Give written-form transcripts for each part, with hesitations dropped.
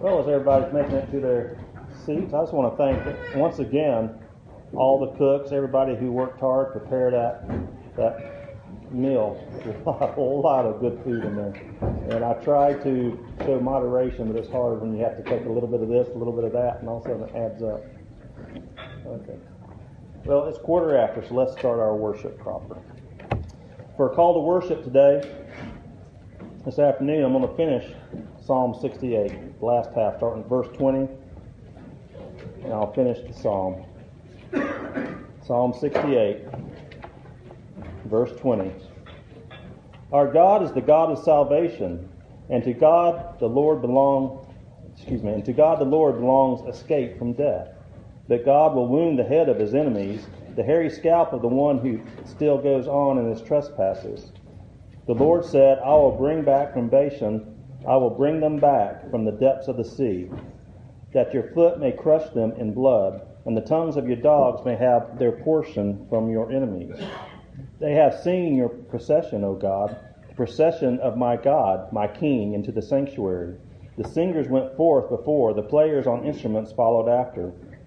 Well, as everybody's making it to their seats, I just want to thank once again all the cooks, everybody who worked hard, prepared that meal. There's a whole lot of good food in there. And I try to show moderation, but it's hard when you have to take a little bit of this, a little bit of that, and all of a sudden it adds up. Okay. Well, it's 1:15, so let's start our worship proper. For a call to worship today, this afternoon, I'm going to finish Psalm 68, the last half, starting at verse 20, and I'll finish the psalm. Psalm 68, verse 20. Our God is the God of salvation, and to God the Lord belongs escape from death. That God will wound the head of his enemies, the hairy scalp of the one who still goes on in his trespasses. The Lord said, I will bring back from Bashan, I will bring them back from the depths of the sea, that your foot may crush them in blood, and the tongues of your dogs may have their portion from your enemies. They have seen your procession, O God, the procession of my God, my King, into the sanctuary. The singers went forth before, the players on instruments followed after.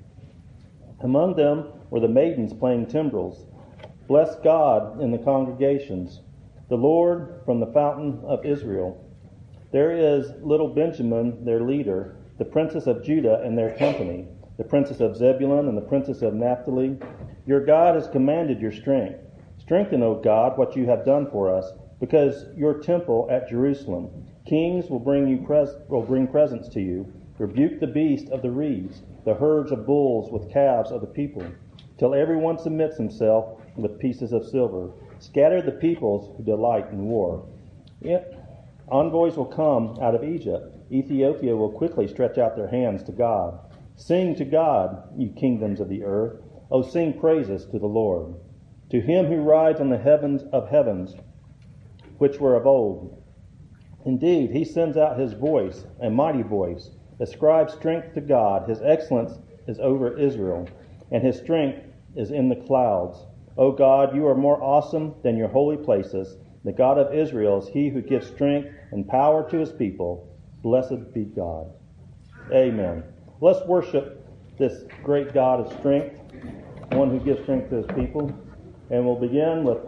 Among them were the maidens playing timbrels. Bless God in the congregations, the Lord from the fountain of Israel. There is little Benjamin, their leader, the princess of Judah and their company, the princess of Zebulun and the princess of Naphtali. Your God has commanded your strength. Strengthen, O God, what you have done for us, because your temple at Jerusalem. Kings will bring presents to you. Rebuke the beast of the reeds, the herds of bulls with calves of the people, till everyone submits himself with pieces of silver. Scatter the peoples who delight in war. Envoys will come out of Egypt. Ethiopia will quickly stretch out their hands to God. Sing to God, you kingdoms of the earth. O sing praises to the Lord. To him who rides on the heavens of heavens, which were of old. Indeed, he sends out his voice, a mighty voice. Ascribe strength to God. His excellence is over Israel, and his strength is in the clouds. O God, you are more awesome than your holy places. The God of Israel is he who gives strength and power to his people. Blessed be God. Amen. Let's worship this great God of strength, one who gives strength to his people. And we'll begin with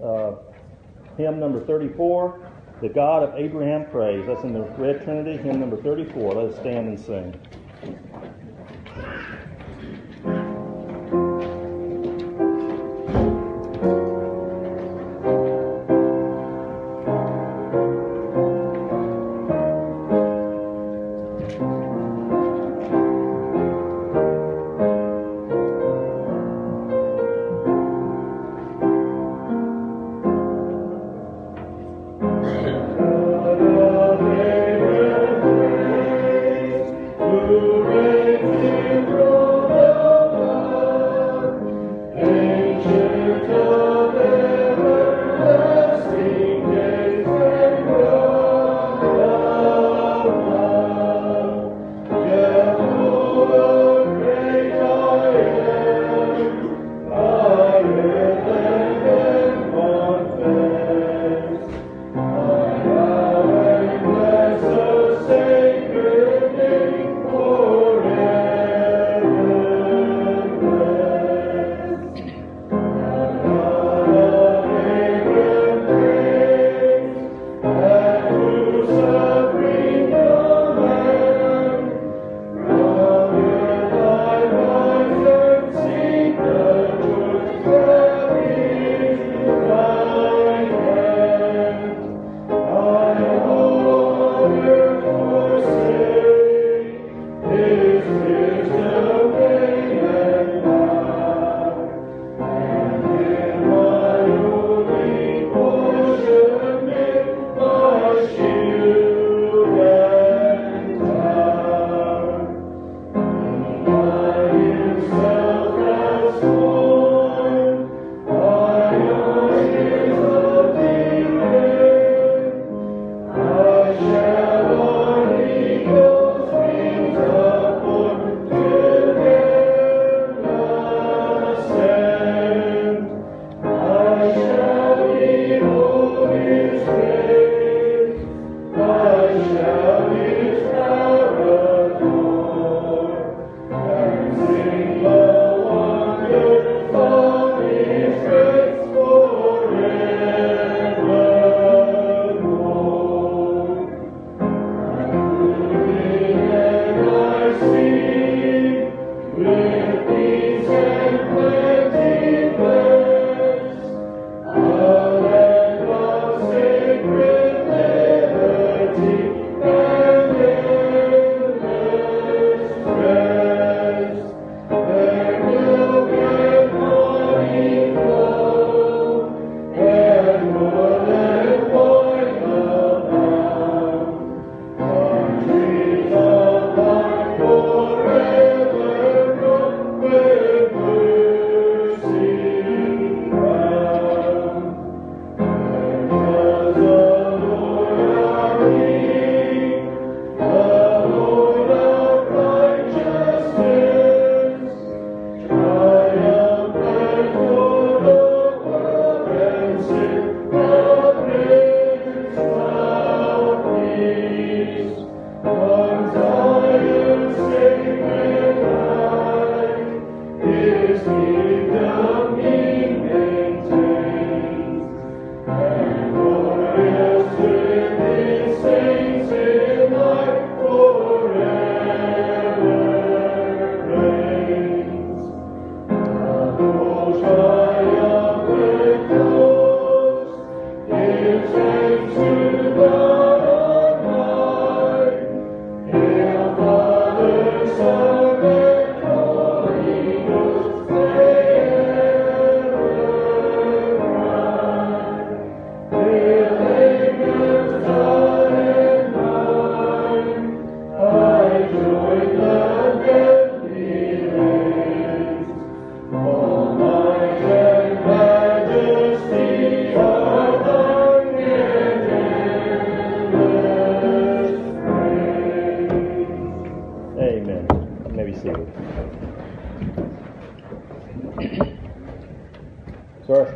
hymn number 34, The God of Abraham Praise. That's in the Red Trinity, hymn number 34. Let us stand and sing. Hooray!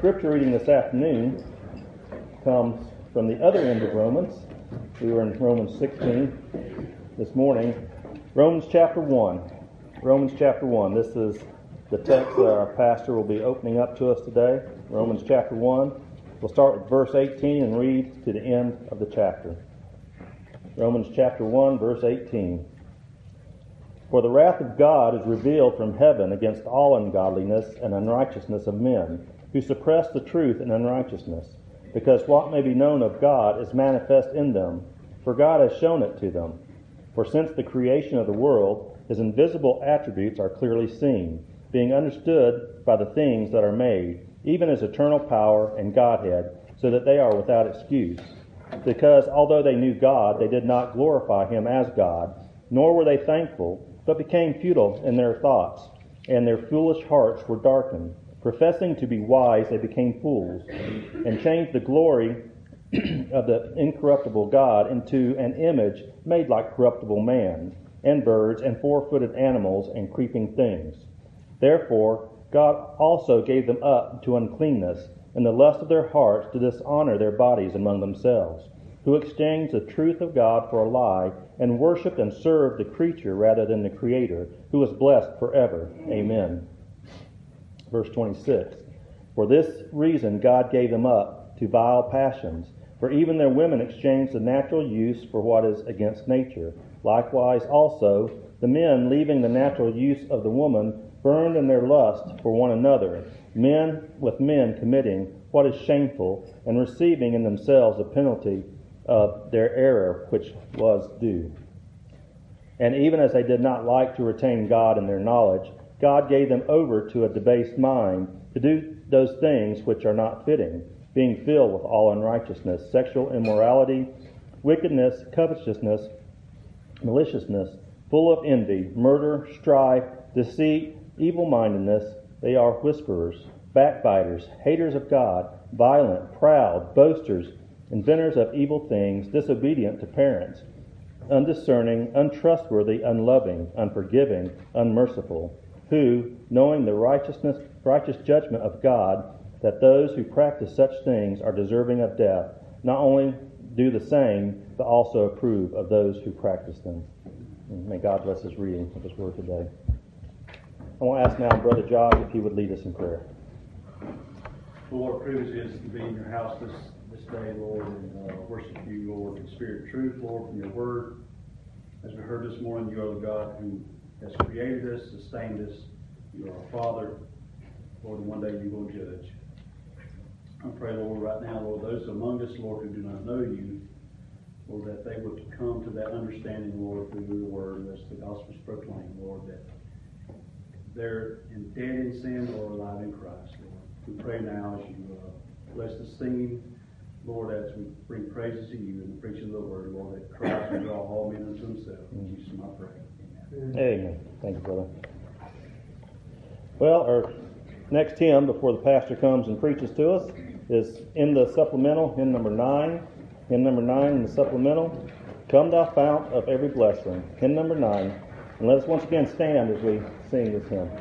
scripture reading this afternoon comes from the other end of Romans. We were in Romans 16 this morning. Romans chapter 1. Romans chapter 1. This is the text that our pastor will be opening up to us today. Romans chapter 1. We'll start with verse 18 and read to the end of the chapter. Romans chapter 1, verse 18. For the wrath of God is revealed from heaven against all ungodliness and unrighteousness of men, who suppress the truth in unrighteousness, because what may be known of God is manifest in them, for God has shown it to them. For since the creation of the world, his invisible attributes are clearly seen, being understood by the things that are made, even his eternal power and Godhead, so that they are without excuse. Because although they knew God, they did not glorify him as God, nor were they thankful, but became futile in their thoughts, and their foolish hearts were darkened. Professing to be wise, they became fools, and changed the glory of the incorruptible God into an image made like corruptible man, and birds, and four-footed animals, and creeping things. Therefore, God also gave them up to uncleanness, and the lust of their hearts to dishonor their bodies among themselves, who exchanged the truth of God for a lie, and worshipped and served the creature rather than the Creator, who is blessed forever. Amen. Verse 26. For this reason God gave them up to vile passions, for even their women exchanged the natural use for what is against nature. Likewise also, the men, leaving the natural use of the woman, burned in their lust for one another, men with men committing what is shameful, and receiving in themselves the penalty of their error which was due. And even as they did not like to retain God in their knowledge, God gave them over to a debased mind to do those things which are not fitting, being filled with all unrighteousness, sexual immorality, wickedness, covetousness, maliciousness, full of envy, murder, strife, deceit, evil-mindedness. They are whisperers, backbiters, haters of God, violent, proud, boasters, inventors of evil things, disobedient to parents, undiscerning, untrustworthy, unloving, unforgiving, unmerciful, who, knowing the righteous judgment of God, that those who practice such things are deserving of death, not only do the same, but also approve of those who practice them. And may God bless his reading of his word today. I want to ask now Brother Josh if he would lead us in prayer. Lord, privilege is to be in your house this day, Lord, and worship you, Lord, in spirit and truth, Lord, from your word. As we heard this morning, you are the God who has created us, sustained us. You are our Father, Lord, and one day you will judge. I pray, Lord, right now, Lord, those among us, Lord, who do not know you, Lord, that they would come to that understanding, Lord, through your word, as the gospel is proclaimed, Lord, that they're dead in sin or alive in Christ, Lord. We pray now as you bless the singing, Lord, as we bring praises to you and the preaching of the word, Lord, that Christ will draw all men unto himself. In Jesus' name I pray. Amen. Amen. Thank you, brother. Well, our next hymn before the pastor comes and preaches to us is in the supplemental, hymn number 9. Hymn number 9 in the supplemental, Come Thou Fount of Every Blessing. Hymn number 9. And let us once again stand as we sing this hymn.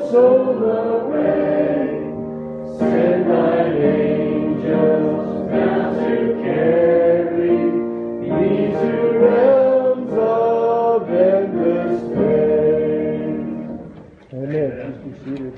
soul away. Send thine angels now to carry me to realms of endless pain. Amen. Please be seated.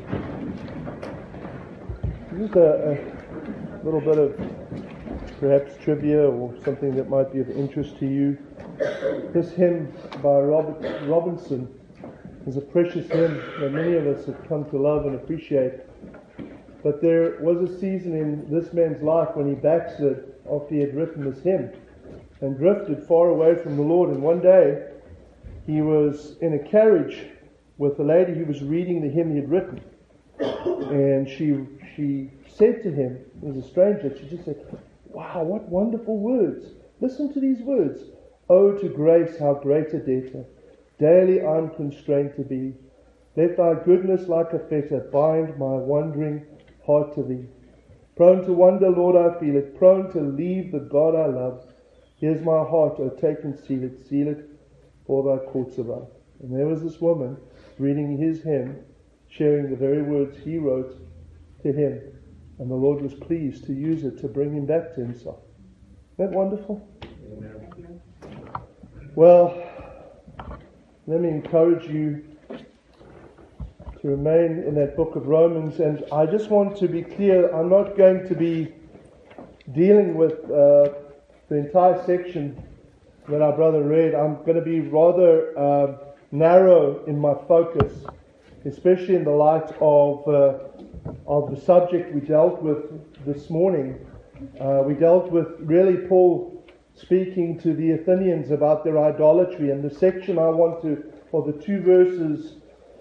Just a little bit of perhaps trivia or something that might be of interest to you. This hymn by Robert Robinson is a precious hymn that many of us have come to love and appreciate. But there was a season in this man's life when he backslid after he had written this hymn and drifted far away from the Lord. And one day he was in a carriage with a lady who was reading the hymn he had written. And she said to him, he was a stranger, she just said, "Wow, what wonderful words. Listen to these words. Oh, to grace, how great a debtor. Daily I'm constrained to be. Let thy goodness like a fetter bind my wandering heart to thee. Prone to wander, Lord, I feel it. Prone to leave the God I love. Here's my heart, oh, take and seal it for thy courts above." And there was this woman reading his hymn, sharing the very words he wrote to him. And the Lord was pleased to use it to bring him back to himself. Isn't that wonderful? Amen. Well, let me encourage you to remain in that book of Romans. And I just want to be clear, I'm not going to be dealing with the entire section that our brother read. I'm going to be rather narrow in my focus, especially in the light of the subject we dealt with this morning. We dealt with really Paul speaking to the Athenians about their idolatry, and the section I want to, or the three verses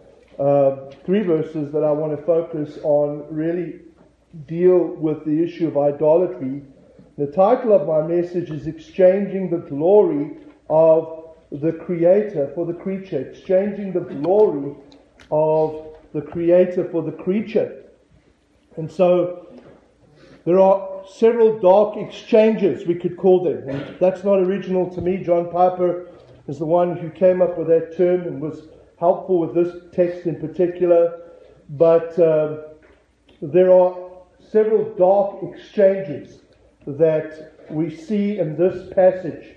that I want to focus on really deal with the issue of idolatry. The title of my message is Exchanging the Glory of the Creator for the Creature. Exchanging the glory of the Creator for the creature. And so there are several dark exchanges, we could call them. And that's not original to me. John Piper is the one who came up with that term and was helpful with this text in particular. But there are several dark exchanges that we see in this passage,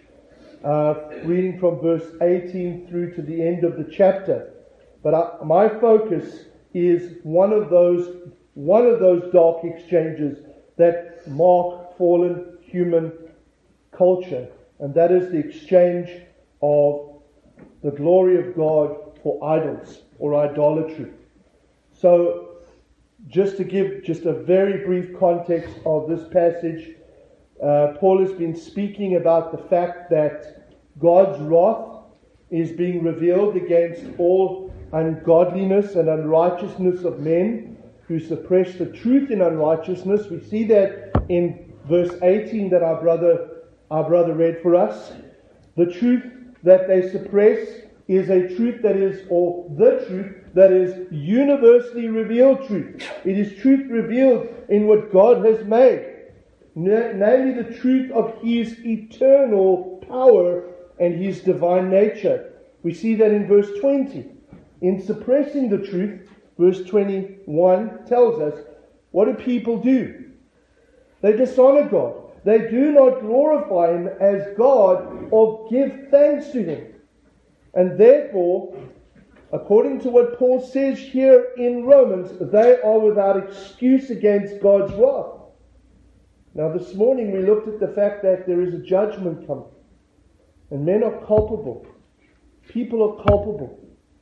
reading from verse 18 through to the end of the chapter. But my focus is one of those dark exchanges that mark fallen human culture, and that is the exchange of the glory of God for idols or idolatry. So, just to give just a very brief context of this passage, Paul has been speaking about the fact that God's wrath is being revealed against all ungodliness and unrighteousness of men who suppress the truth in unrighteousness. We see that in verse 18 that our brother read for us. The truth that they suppress is a truth that is, or the truth that is universally revealed truth. It is truth revealed in what God has made, namely the truth of His eternal power and His divine nature. We see that in verse 20. In suppressing the truth, verse 21 tells us, what do people do? They dishonor God. They do not glorify Him as God or give thanks to Him. And therefore, according to what Paul says here in Romans, they are without excuse against God's wrath. Now this morning we looked at the fact that there is a judgment coming. And men are culpable. People are culpable.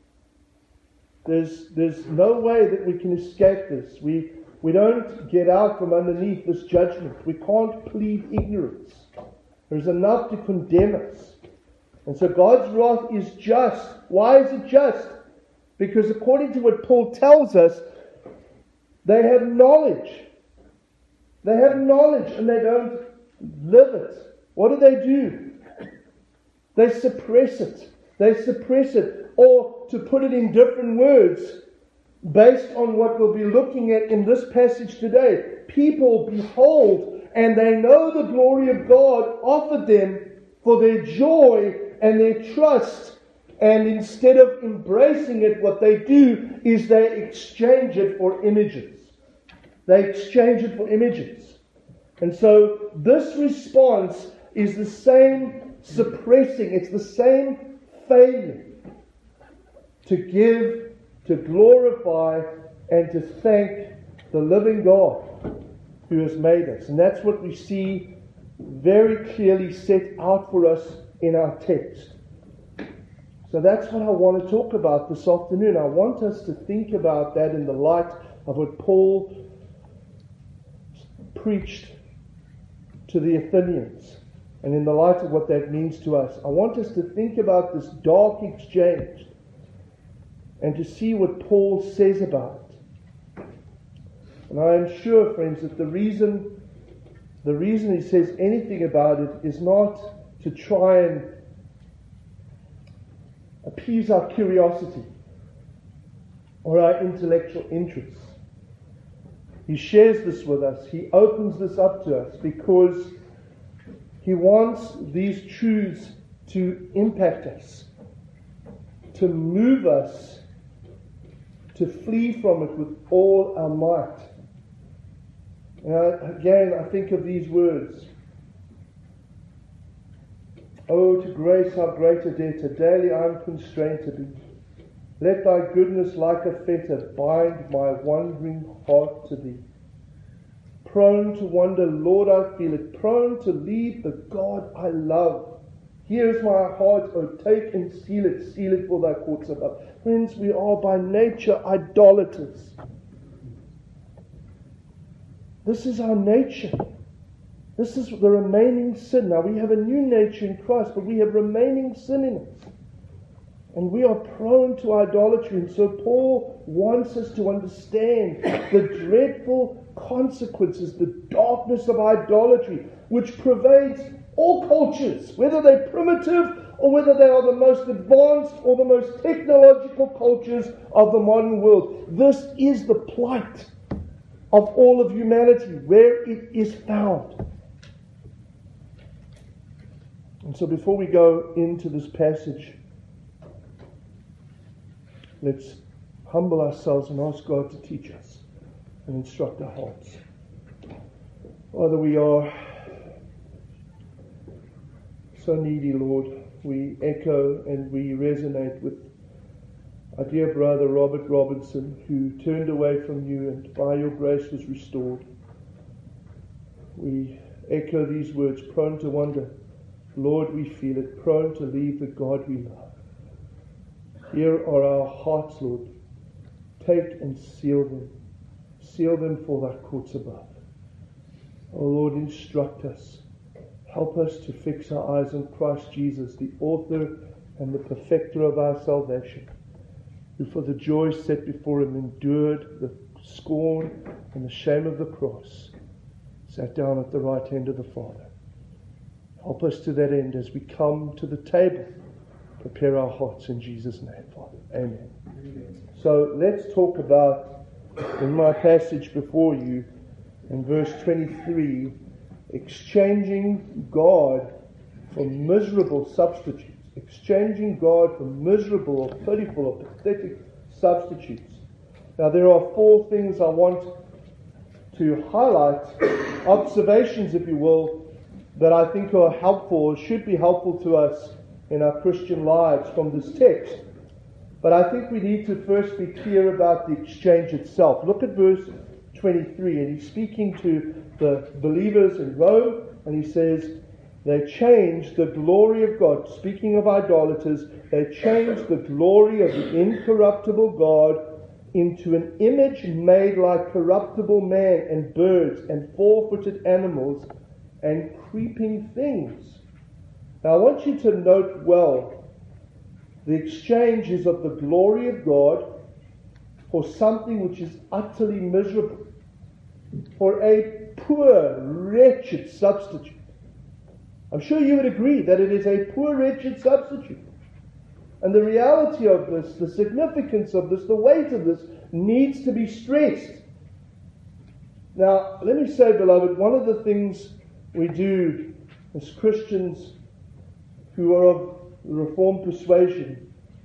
There's no way that we can escape this. We don't get out from underneath this judgment. We can't plead ignorance. There's enough to condemn us. And so God's wrath is just. Why is it just? Because according to what Paul tells us, they have knowledge. They have knowledge and they don't live it. What do? They suppress it. They suppress it. Or to put it in different words, based on what we'll be looking at in this passage today, people behold and they know the glory of God offered them for their joy and their trust And instead of embracing it, what they do is they exchange it for images. They exchange it for images. And so this response is the same suppressing, it's the same failure to give, to glorify, and to thank the living God who has made us. And that's what we see very clearly set out for us in our text. So that's what I want to talk about this afternoon. I want us to think about that in the light of what Paul preached to the Athenians, and in the light of what that means to us. I want us to think about this dark exchange and to see what Paul says about it. And I am sure, friends, that the reason he says anything about it is not to try and appease our curiosity or our intellectual interests. He shares this with us. He opens this up to us because he wants these truths to impact us, to move us, to flee from it with all our might. Again, I think of these words. Oh, to grace how great a debtor daily I am constrained to be. Let thy goodness like a fetter bind my wandering heart to thee. Prone to wander, Lord, I feel it. Prone to leave the God I love. Here is my heart, oh, take and seal it for thy courts above. Friends, we are by nature idolaters. This is our nature. This is the remaining sin. Now, we have a new nature in Christ, but we have remaining sin in us. And we are prone to idolatry. And so Paul wants us to understand the dreadful consequences, the darkness of idolatry, which pervades all cultures, whether they're primitive or whether they are the most advanced or the most technological cultures of the modern world. This is the plight of all of humanity, where it is found. And so before we go into this passage, let's humble ourselves and ask God to teach us and instruct our hearts. Father, we are so needy, Lord. We echo and we resonate with our dear brother Robert Robinson, who turned away from you and by your grace was restored. We echo these words, prone to wander. Lord, we feel it, prone to leave the God we love. Here are our hearts, Lord. Take and seal them. Seal them for thy courts above. Oh Lord, instruct us. Help us to fix our eyes on Christ Jesus, the author and the perfecter of our salvation, who for the joy set before him endured the scorn and the shame of the cross, sat down at the right hand of the Father. Help us to that end as we come to the table. Prepare our hearts in Jesus' name, Father. Amen. So let's talk about, in my passage before you, in verse 23, exchanging God for miserable substitutes. Exchanging God for miserable or pitiful or pathetic substitutes. Now there are four things I want to highlight, observations if you will, that I think are helpful or should be helpful to us in our Christian lives from this text. But I think we need to first be clear about the exchange itself. Look at verse 23, and he's speaking to the believers in Rome, and he says, they changed the glory of God. Speaking of idolaters, they changed the glory of the incorruptible God into an image made like corruptible man and birds and four-footed animals and creeping things. Now I want you to note well, the exchange is of the glory of God for something which is utterly miserable, for a poor, wretched substitute. I'm sure you would agree that it is a poor, wretched substitute. And the reality of this, the significance of this, the weight of this needs to be stressed. Now, let me say, beloved, one of the things we do as Christians who are of the Reformed persuasion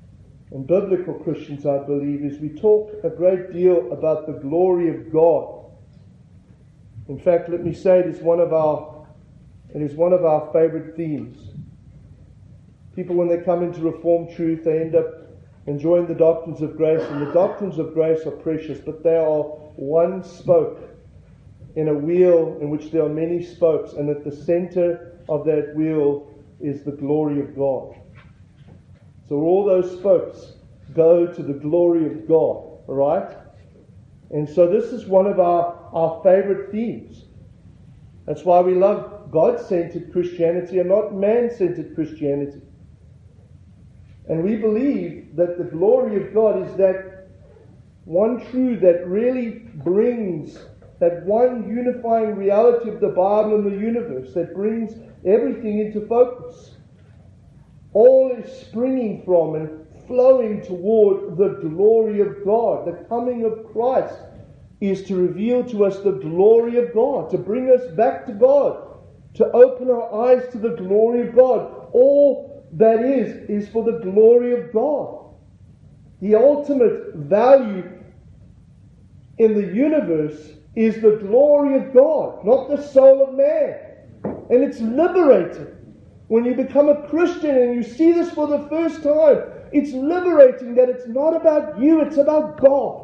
and biblical Christians, I believe, is we talk a great deal about the glory of God. In fact, let me say it is one of our favorite themes. People, when they come into Reformed truth, they end up enjoying the doctrines of grace, and the doctrines of grace are precious, but they are one spoke in a wheel in which there are many spokes, and at the center of that wheel is the glory of God. So all those spokes go to the glory of God, all right? And so this is one of our favorite themes. That's why we love God-centered Christianity and not man-centered Christianity. And we believe that the glory of God is that one truth that really brings that one unifying reality of the Bible and the universe that brings everything into focus. All is springing from and flowing toward the glory of God. The coming of Christ is to reveal to us the glory of God, to bring us back to God, to open our eyes to the glory of God. All that is for the glory of God. The ultimate value in the universe is the glory of God, not the soul of man. And it's liberating. When you become a Christian and you see this for the first time, it's liberating that it's not about you, it's about God.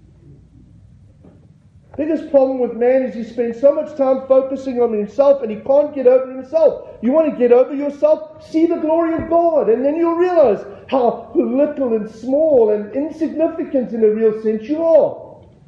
Biggest problem with man is he spends so much time focusing on himself and he can't get over himself. You want to get over yourself? See the glory of God, and then you'll realize how little and small and insignificant in a real sense you are.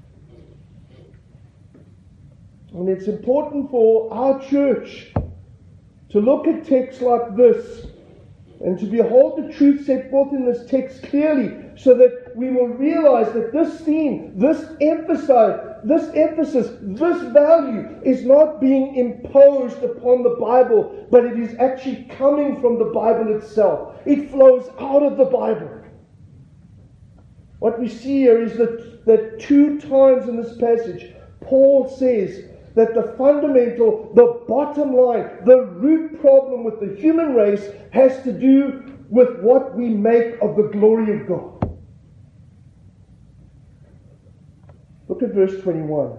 And it's important for our church to look at texts like this and to behold the truth set forth in this text clearly, so that we will realize that this theme, this emphasis, this value is not being imposed upon the Bible, but it is actually coming from the Bible itself. It flows out of the Bible. What we see here is that 2 times in this passage, Paul says that the fundamental, the bottom line, the root problem with the human race has to do with what we make of the glory of God. Look at verse 21.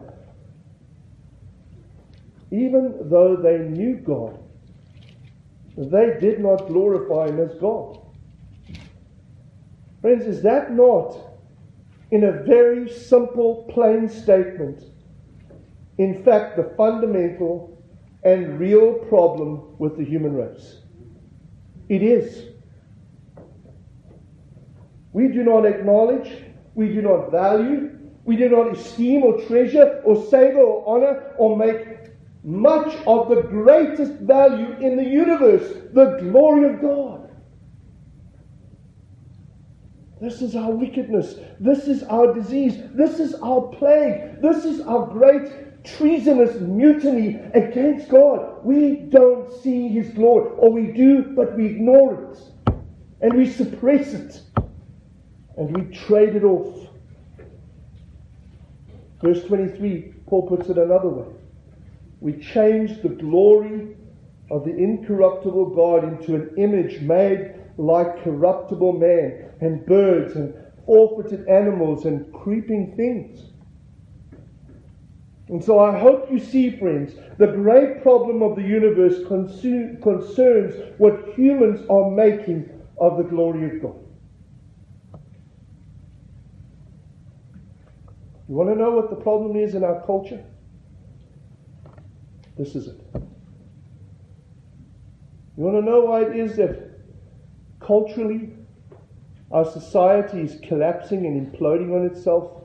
Even though they knew God, they did not glorify Him as God. Friends, is that not, in a very simple, plain statement, in fact, the fundamental and real problem with the human race? It is. We do not acknowledge, we do not value, we do not esteem or treasure or savor or honor or make much of the greatest value in the universe, the glory of God. This is our wickedness. This is our disease. This is our plague. This is our great treasonous mutiny against God. We don't see His glory, or we do, but we ignore it. And we suppress it. And we trade it off. Verse 23, Paul puts it another way. We change the glory of the incorruptible God into an image made like corruptible man and birds and forfeited animals and creeping things. And so I hope you see, friends, the great problem of the universe concerns what humans are making of the glory of God. You want to know what the problem is in our culture? This is it. You want to know why it is that culturally our society is collapsing and imploding on itself?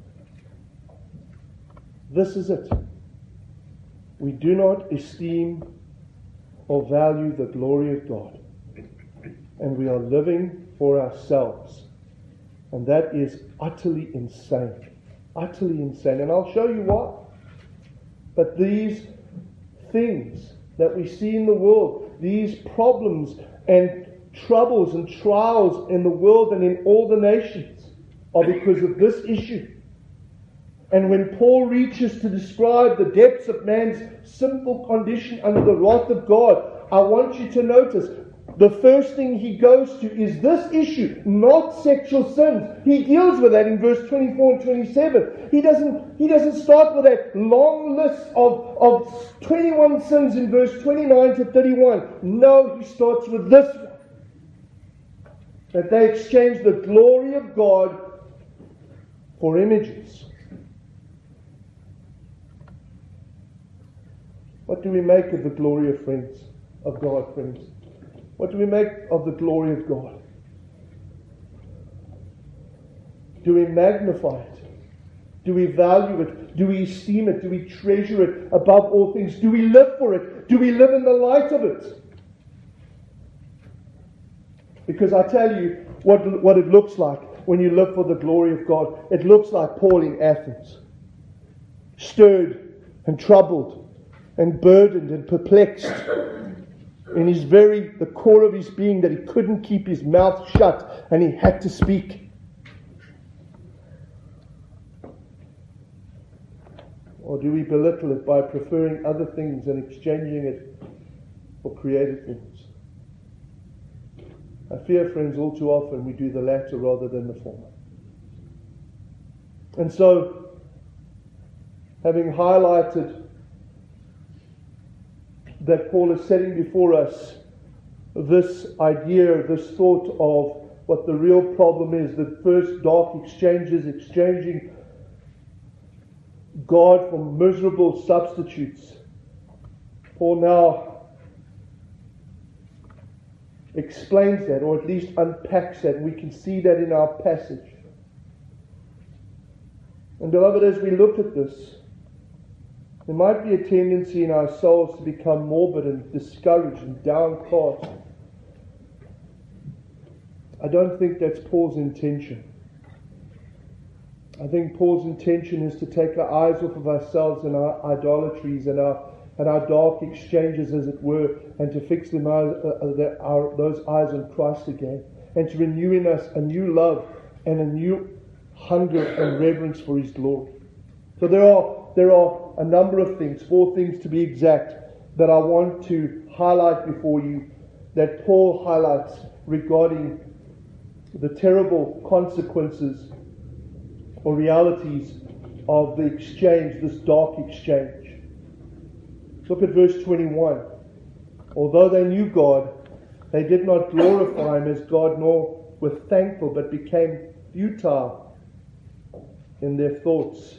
This is it. We do not esteem or value the glory of God. And we are living for ourselves. And that is utterly insane. Utterly insane. And I'll show you why. But these things that we see in the world, these problems and troubles and trials in the world and in all the nations, are because of this issue. And when Paul reaches to describe the depths of man's sinful condition under the wrath of God, I want you to notice the first thing he goes to is this issue, not sexual sins. He deals with that in verse 24 and 27. He doesn't start with that long list of 21 sins in verse 29 to 31. No, he starts with this one. That they exchange the glory of God for images. What do we make of the glory of God, friends? What do we make of the glory of God? Do we magnify it? Do we value it? Do we esteem it? Do we treasure it above all things? Do we live for it? Do we live in the light of it? Because I tell you what it looks like when you live for the glory of God. It looks like Paul in Athens. Stirred and troubled and burdened and perplexed in the core of his being, that he couldn't keep his mouth shut and he had to speak. Or do we belittle it by preferring other things and exchanging it for created things? I fear, friends, all too often we do the latter rather than the former. And so, having highlighted that Paul is setting before us this idea, this thought of what the real problem is, that first dark exchanges, exchanging God for miserable substitutes. Paul now explains that, or at least unpacks that, and we can see that in our passage. And beloved, as we look at this, there might be a tendency in our souls to become morbid and discouraged and downcast. I don't think that's Paul's intention. I think Paul's intention is to take our eyes off of ourselves and our idolatries and our dark exchanges, as it were, and to fix those eyes on Christ again, and to renew in us a new love and a new hunger and reverence for His glory. So there are a number of things, 4 things to be exact, that I want to highlight before you, that Paul highlights regarding the terrible consequences or realities of the exchange, this dark exchange. Look at verse 21. Although they knew God, they did not glorify Him as God, nor were thankful, but became futile in their thoughts.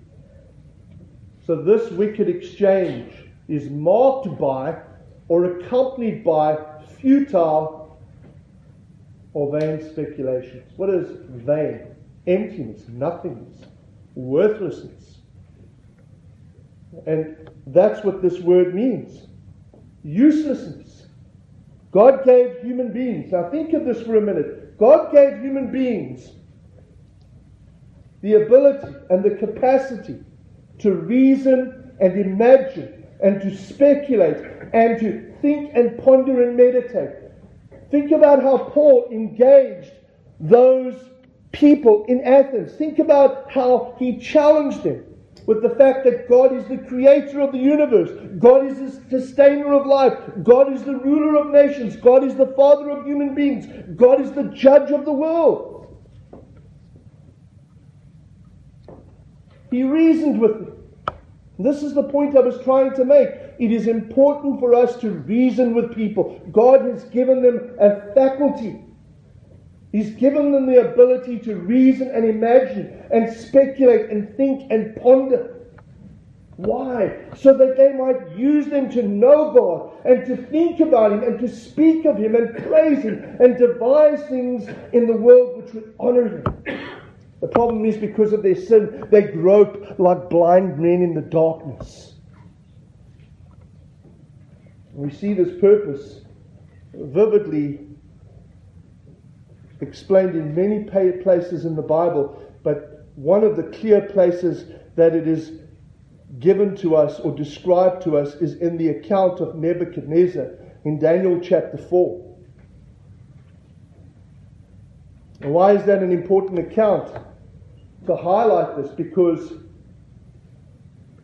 So this wicked exchange is marked by or accompanied by futile or vain speculations. What is vain? Emptiness, nothingness, worthlessness. And that's what this word means. Uselessness. God gave human beings. Now think of this for a minute. God gave human beings the ability and the capacity to reason and imagine and to speculate and to think and ponder and meditate. Think about how Paul engaged those people in Athens. Think about how he challenged them with the fact that God is the creator of the universe. God is the sustainer of life. God is the ruler of nations. God is the father of human beings. God is the judge of the world. He reasoned with them. This is the point I was trying to make. It is important for us to reason with people. God has given them a faculty. He's given them the ability to reason and imagine and speculate and think and ponder. Why? So that they might use them to know God and to think about Him and to speak of Him and praise Him and devise things in the world which would honor Him. The problem is, because of their sin, they grope like blind men in the darkness. We see this purpose vividly explained in many places in the Bible, but one of the clear places that it is given to us or described to us is in the account of Nebuchadnezzar in Daniel chapter 4. And why is that an important account? To highlight this, because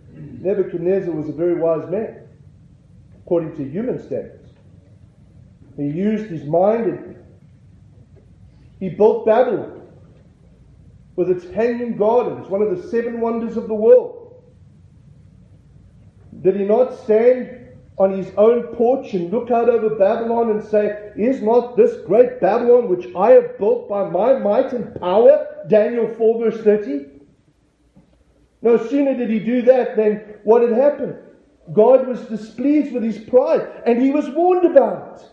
Nebuchadnezzar was a very wise man, according to human standards. He used his mind and he built Babylon with its hanging gardens, one of the 7 wonders of the world. Did he not stand on his own porch and look out over Babylon and say, "Is not this great Babylon which I have built by my might and power?" Daniel 4 verse 30. No sooner did he do that than what had happened. God was displeased with his pride and he was warned about it.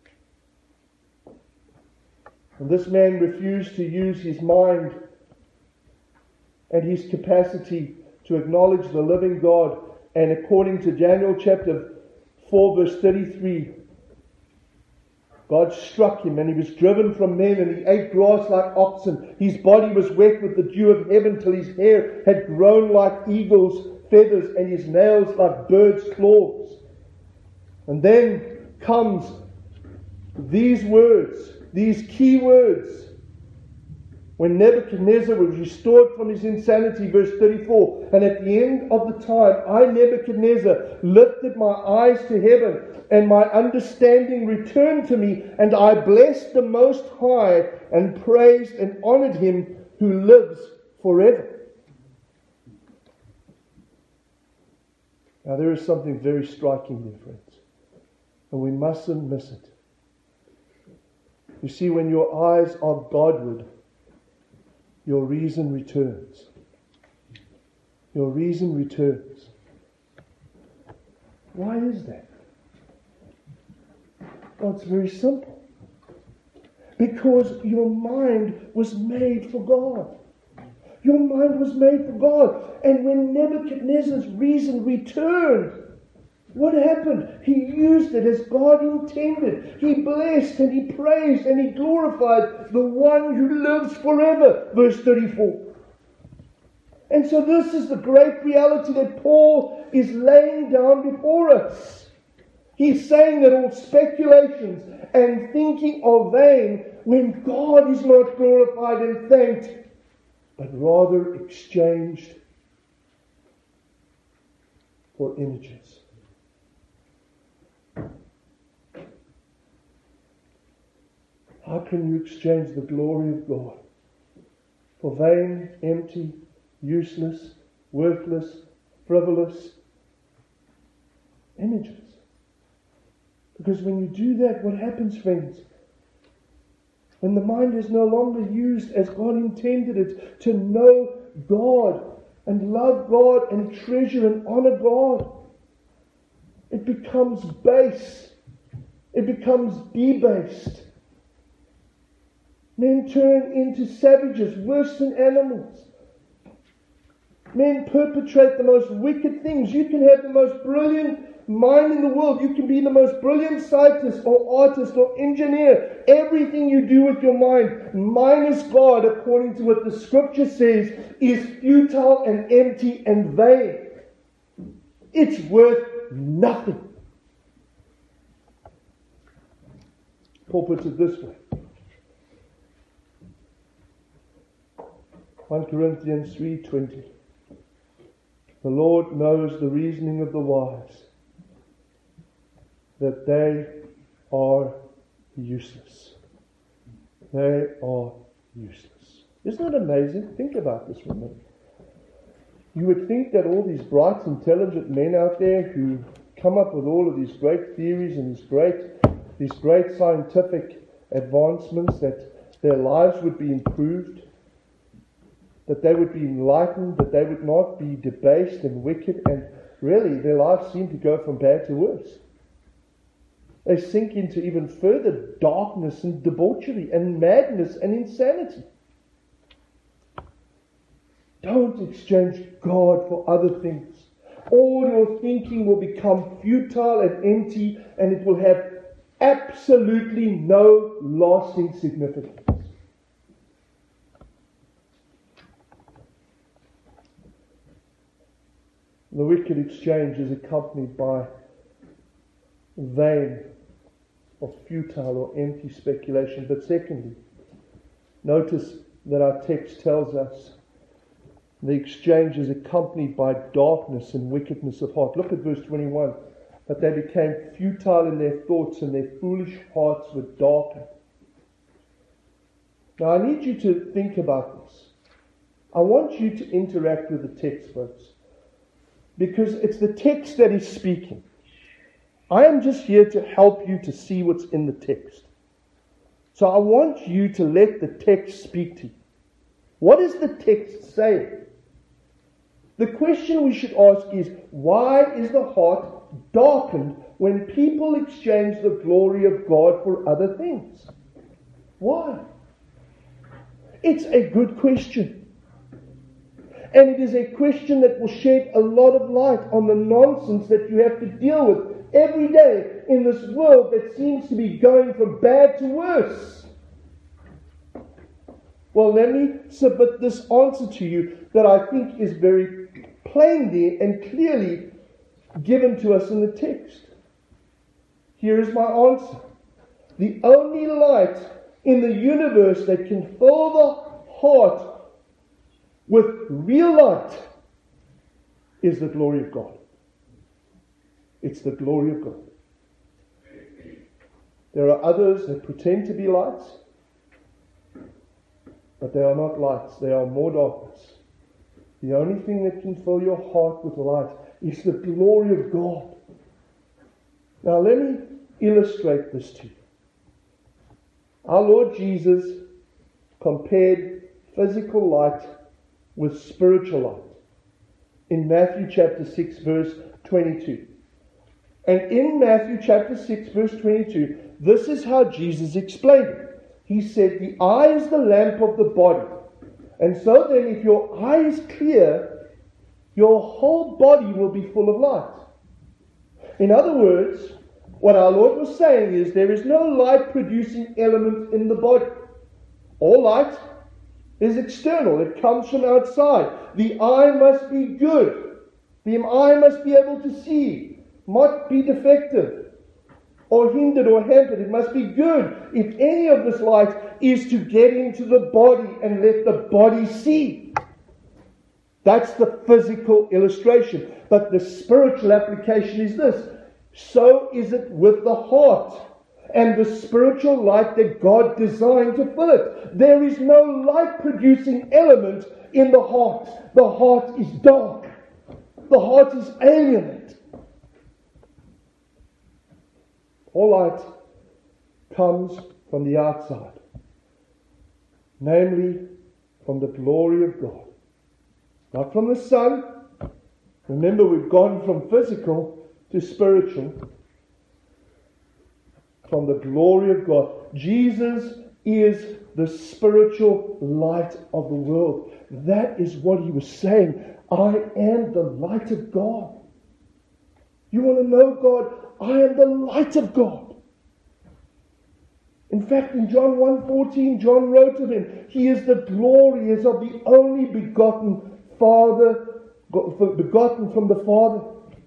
And this man refused to use his mind and his capacity to acknowledge the living God. And according to Daniel chapter 4 verse 33, God struck him and he was driven from men and he ate grass like oxen. His body was wet with the dew of heaven till his hair had grown like eagle's feathers and his nails like birds' claws. And then comes these words, these key words. When Nebuchadnezzar was restored from his insanity, verse 34, and at the end of the time, I, Nebuchadnezzar, lifted my eyes to heaven, and my understanding returned to me, and I blessed the Most High, and praised and honored him who lives forever. Now there is something very striking there, friends, and we mustn't miss it. You see, when your eyes are Godward, your reason returns. Your reason returns. Why is that? Well, it's very simple. Because your mind was made for God. Your mind was made for God. And when Nebuchadnezzar's reason returned, what happened? He used it as God intended. He blessed and he praised and he glorified the one who lives forever. Verse 34. And so this is the great reality that Paul is laying down before us. He's saying that all speculations and thinking are vain when God is not glorified and thanked, but rather exchanged for images. How can you exchange the glory of God for vain, empty, useless, worthless, frivolous images? Because when you do that, what happens, friends? When the mind is no longer used as God intended it, to know God and love God and treasure and honor God, it becomes base. It becomes debased. Men turn into savages, worse than animals. Men perpetrate the most wicked things. You can have the most brilliant mind in the world. You can be the most brilliant scientist or artist or engineer. Everything you do with your mind, minus God, according to what the scripture says, is futile and empty and vain. It's worth nothing. Paul puts it this way. 1 Corinthians 3:20. The Lord knows the reasoning of the wise, that they are useless. They are useless. Isn't it amazing? Think about this for a minute. You would think that all these bright, intelligent men out there who come up with all of these great theories and these great scientific advancements, that their lives would be improved, that they would be enlightened, that they would not be debased and wicked, and really their lives seem to go from bad to worse. They sink into even further darkness and debauchery and madness and insanity. Don't exchange God for other things. All your thinking will become futile and empty, and it will have absolutely no lasting significance. The wicked exchange is accompanied by vain or futile or empty speculation. But secondly, notice that our text tells us the exchange is accompanied by darkness and wickedness of heart. Look at verse 21. but they became futile in their thoughts, and their foolish hearts were darkened. Now I need you to think about this. I want you to interact with the text, folks, because it's the text that is speaking. I am just here to help you to see what's in the text. So I want you to let the text speak to you. What is the text saying? The question we should ask is, why is the heart darkened when people exchange the glory of God for other things? Why? It's a good question. And it is a question that will shed a lot of light on the nonsense that you have to deal with every day in this world that seems to be going from bad to worse. Well, let me submit this answer to you that I think is very plainly and clearly given to us in the text. Here is my answer. The only light in the universe that can fill the heart with real light is the glory of God. It's the glory of God. There are others that pretend to be lights, but they are not lights. They are more darkness. The only thing that can fill your heart with light is the glory of God. Now let me illustrate this to you. Our Lord Jesus compared physical light with spiritual light in Matthew chapter 6 verse 22. And in Matthew chapter 6 verse 22, this is how Jesus explained it. He said, the eye is the lamp of the body. And so then, if your eye is clear, your whole body will be full of light. In other words, what our Lord was saying is there is no light-producing element in the body. All light is external. It comes from outside. The eye must be good. The eye must be able to see, not be defective or hindered or hampered. It must be good. If any of this light is to get into the body and let the body see. That's the physical illustration. But the spiritual application is this. So is it with the heart and the spiritual light that God designed to fill it. There is no light-producing element in the heart. The heart is dark. The heart is alienated. All light comes from the outside, namely from the glory of God. Not from the sun. Remember, we've gone from physical to spiritual. From the glory of God. Jesus is the spiritual light of the world. That is what he was saying. I am the light of God. You want to know God? I am the light of God. In fact, in John 1:14, John wrote of him, he is the glory as of the only begotten Father, begotten from the Father.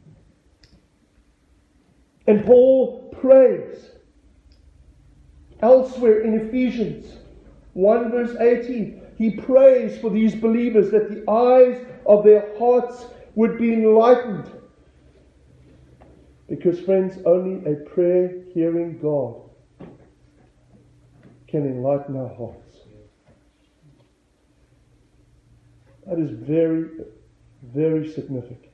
And Paul prays elsewhere in Ephesians 1 verse 18, he prays for these believers that the eyes of their hearts would be enlightened. Because, friends, only a prayer-hearing God can enlighten our hearts. That is very, very significant.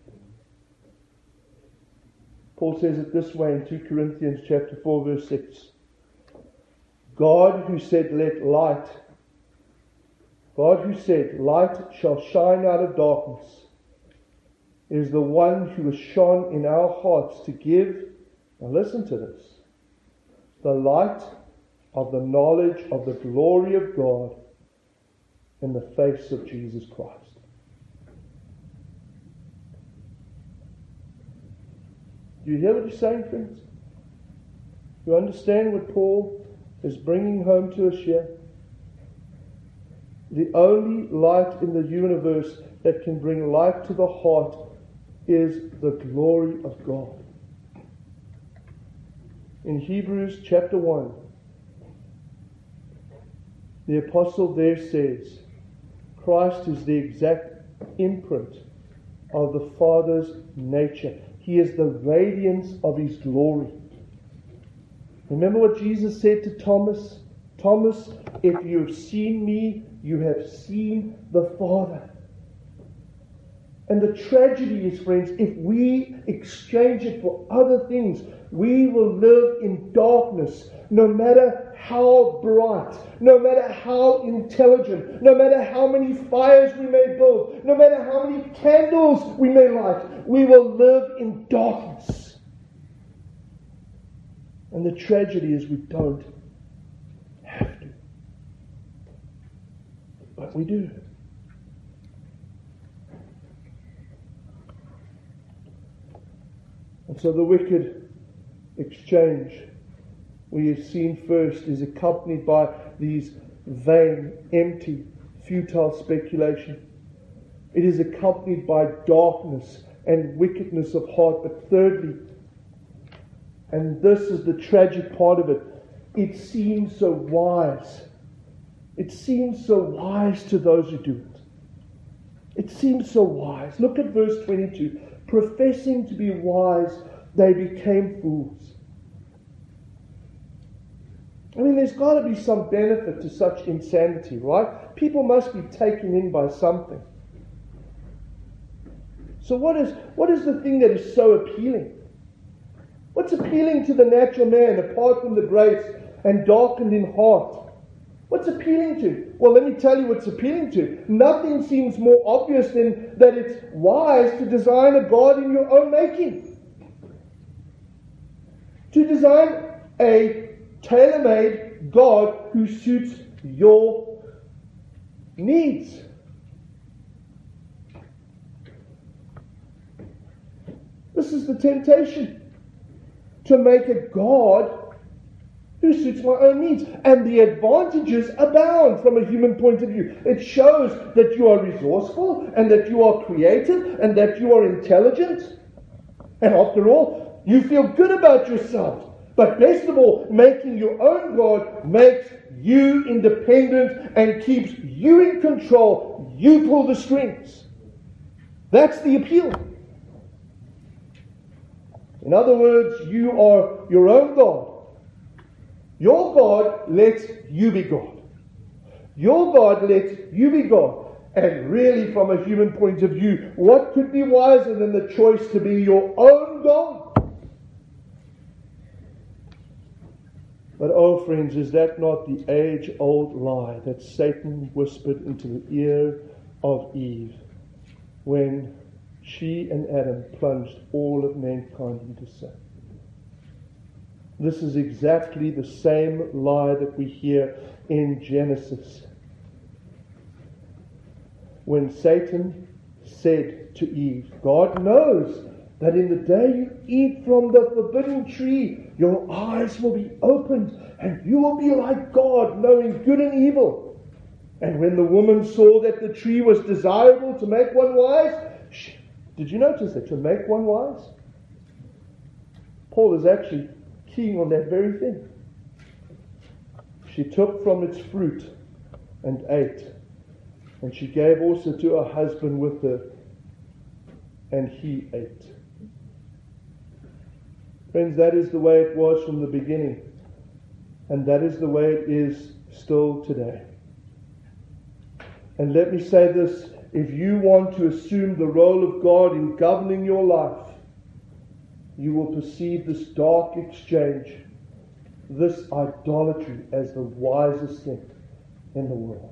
Paul says it this way in 2 Corinthians chapter 4 verse 6. God who said, let light, God who said, light shall shine out of darkness, is the one who has shone in our hearts to give, now listen to this, the light of the knowledge of the glory of God in the face of Jesus Christ. Do you hear what he's saying, friends? You understand what Paul is bringing home to us here? The only light in the universe that can bring light to the heart is the glory of God. In Hebrews chapter 1, the apostle there says, Christ is the exact imprint of the Father's nature. He is the radiance of His glory. Remember what Jesus said to Thomas? Thomas, if you have seen me, you have seen the Father. And the tragedy is, friends, if we exchange it for other things, we will live in darkness, no matter how bright, no matter how intelligent, no matter how many fires we may build, no matter how many candles we may light, we will live in darkness. And the tragedy is we don't have to. But we do. And so the wicked exchange we have seen first is accompanied by these vain, empty, futile speculation. It is accompanied by darkness and wickedness of heart. But thirdly, and this is the tragic part of it, it seems so wise. It seems so wise to those who do it. It seems so wise. Look at verse 22. Professing to be wise, they became fools. I mean, there's got to be some benefit to such insanity, right? People must be taken in by something. So what is the thing that is so appealing? What's appealing to the natural man apart from the grace and darkened in heart? What's appealing to? Well, let me tell you what's appealing to. Nothing seems more obvious than that it's wise to design a God in your own making. To design a tailor-made God who suits your needs. This is the temptation. To make a God who suits my own needs. And the advantages abound from a human point of view. It shows that you are resourceful and that you are creative and that you are intelligent. And after all, you feel good about yourself. But best of all, making your own God makes you independent and keeps you in control. You pull the strings. That's the appeal. In other words, you are your own God. Your God lets you be God. Your God lets you be God. And really, from a human point of view, what could be wiser than the choice to be your own God? But oh friends, is that not the age-old lie that Satan whispered into the ear of Eve when she and Adam plunged all of mankind into sin? This is exactly the same lie that we hear in Genesis. When Satan said to Eve, God knows that in the day you eat from the forbidden tree, your eyes will be opened and you will be like God, knowing good and evil. And when the woman saw that the tree was desirable to make one wise, did you notice that? To make one wise? Paul is actually keen on that very thing. She took from its fruit and ate. And she gave also to her husband with her, and he ate. Friends, that is the way it was from the beginning. And that is the way it is still today. And let me say this, if you want to assume the role of God in governing your life, you will perceive this dark exchange, this idolatry, as the wisest thing in the world.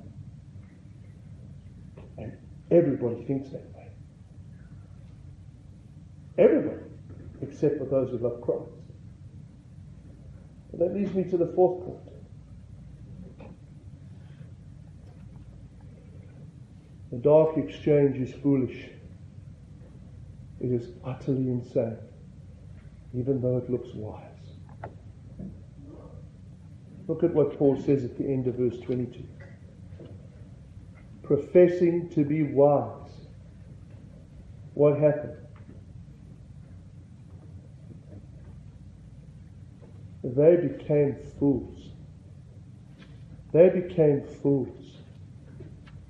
And everybody thinks that way. Everybody, except for those who love Christ. But that leads me to the fourth point. The dark exchange is foolish. It is utterly insane, even though it looks wise. Look at what Paul says at the end of verse 22. Professing to be wise. What happened? They became fools. They became fools.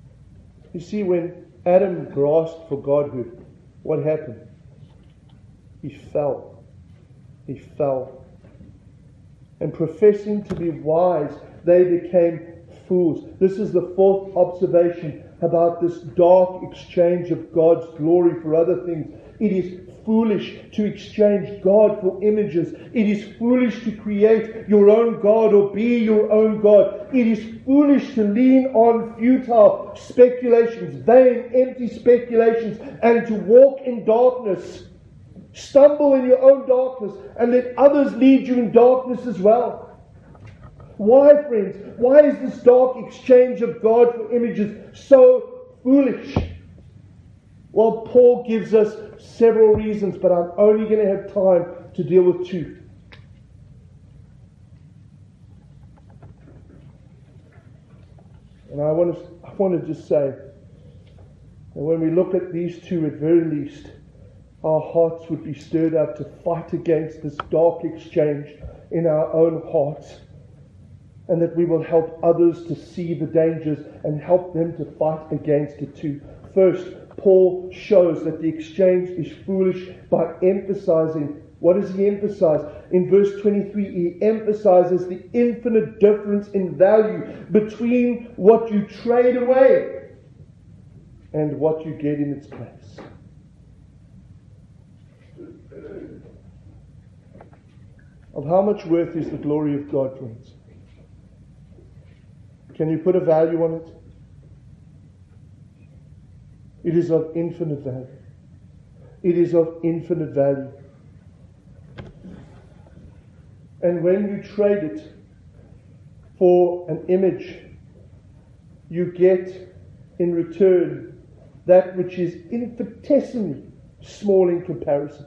You see, when Adam grasped for godhood, what happened? he fell. He fell. And professing to be wise, they became fools. This is the fourth observation about this dark exchange of God's glory for other things. It is foolish to exchange God for images. It is foolish to create your own God or be your own God. It is foolish to lean on futile speculations, vain, empty speculations, and to walk in darkness. Stumble in your own darkness and let others lead you in darkness as well. Why, friends? Why is this dark exchange of God for images so foolish? Well, Paul gives us several reasons, but I'm only going to have time to deal with two. And I want to just say that when we look at these two, at very least, our hearts would be stirred up to fight against this dark exchange in our own hearts, and that we will help others to see the dangers and help them to fight against it too. First, Paul shows that the exchange is foolish by emphasizing. What does he emphasize? In verse 23, he emphasizes the infinite difference in value between what you trade away and what you get in its place. Of how much worth is the glory of God, friends? Can you put a value on it? It is of infinite value. It is of infinite value. And when you trade it for an image, you get in return that which is infinitesimally small in comparison.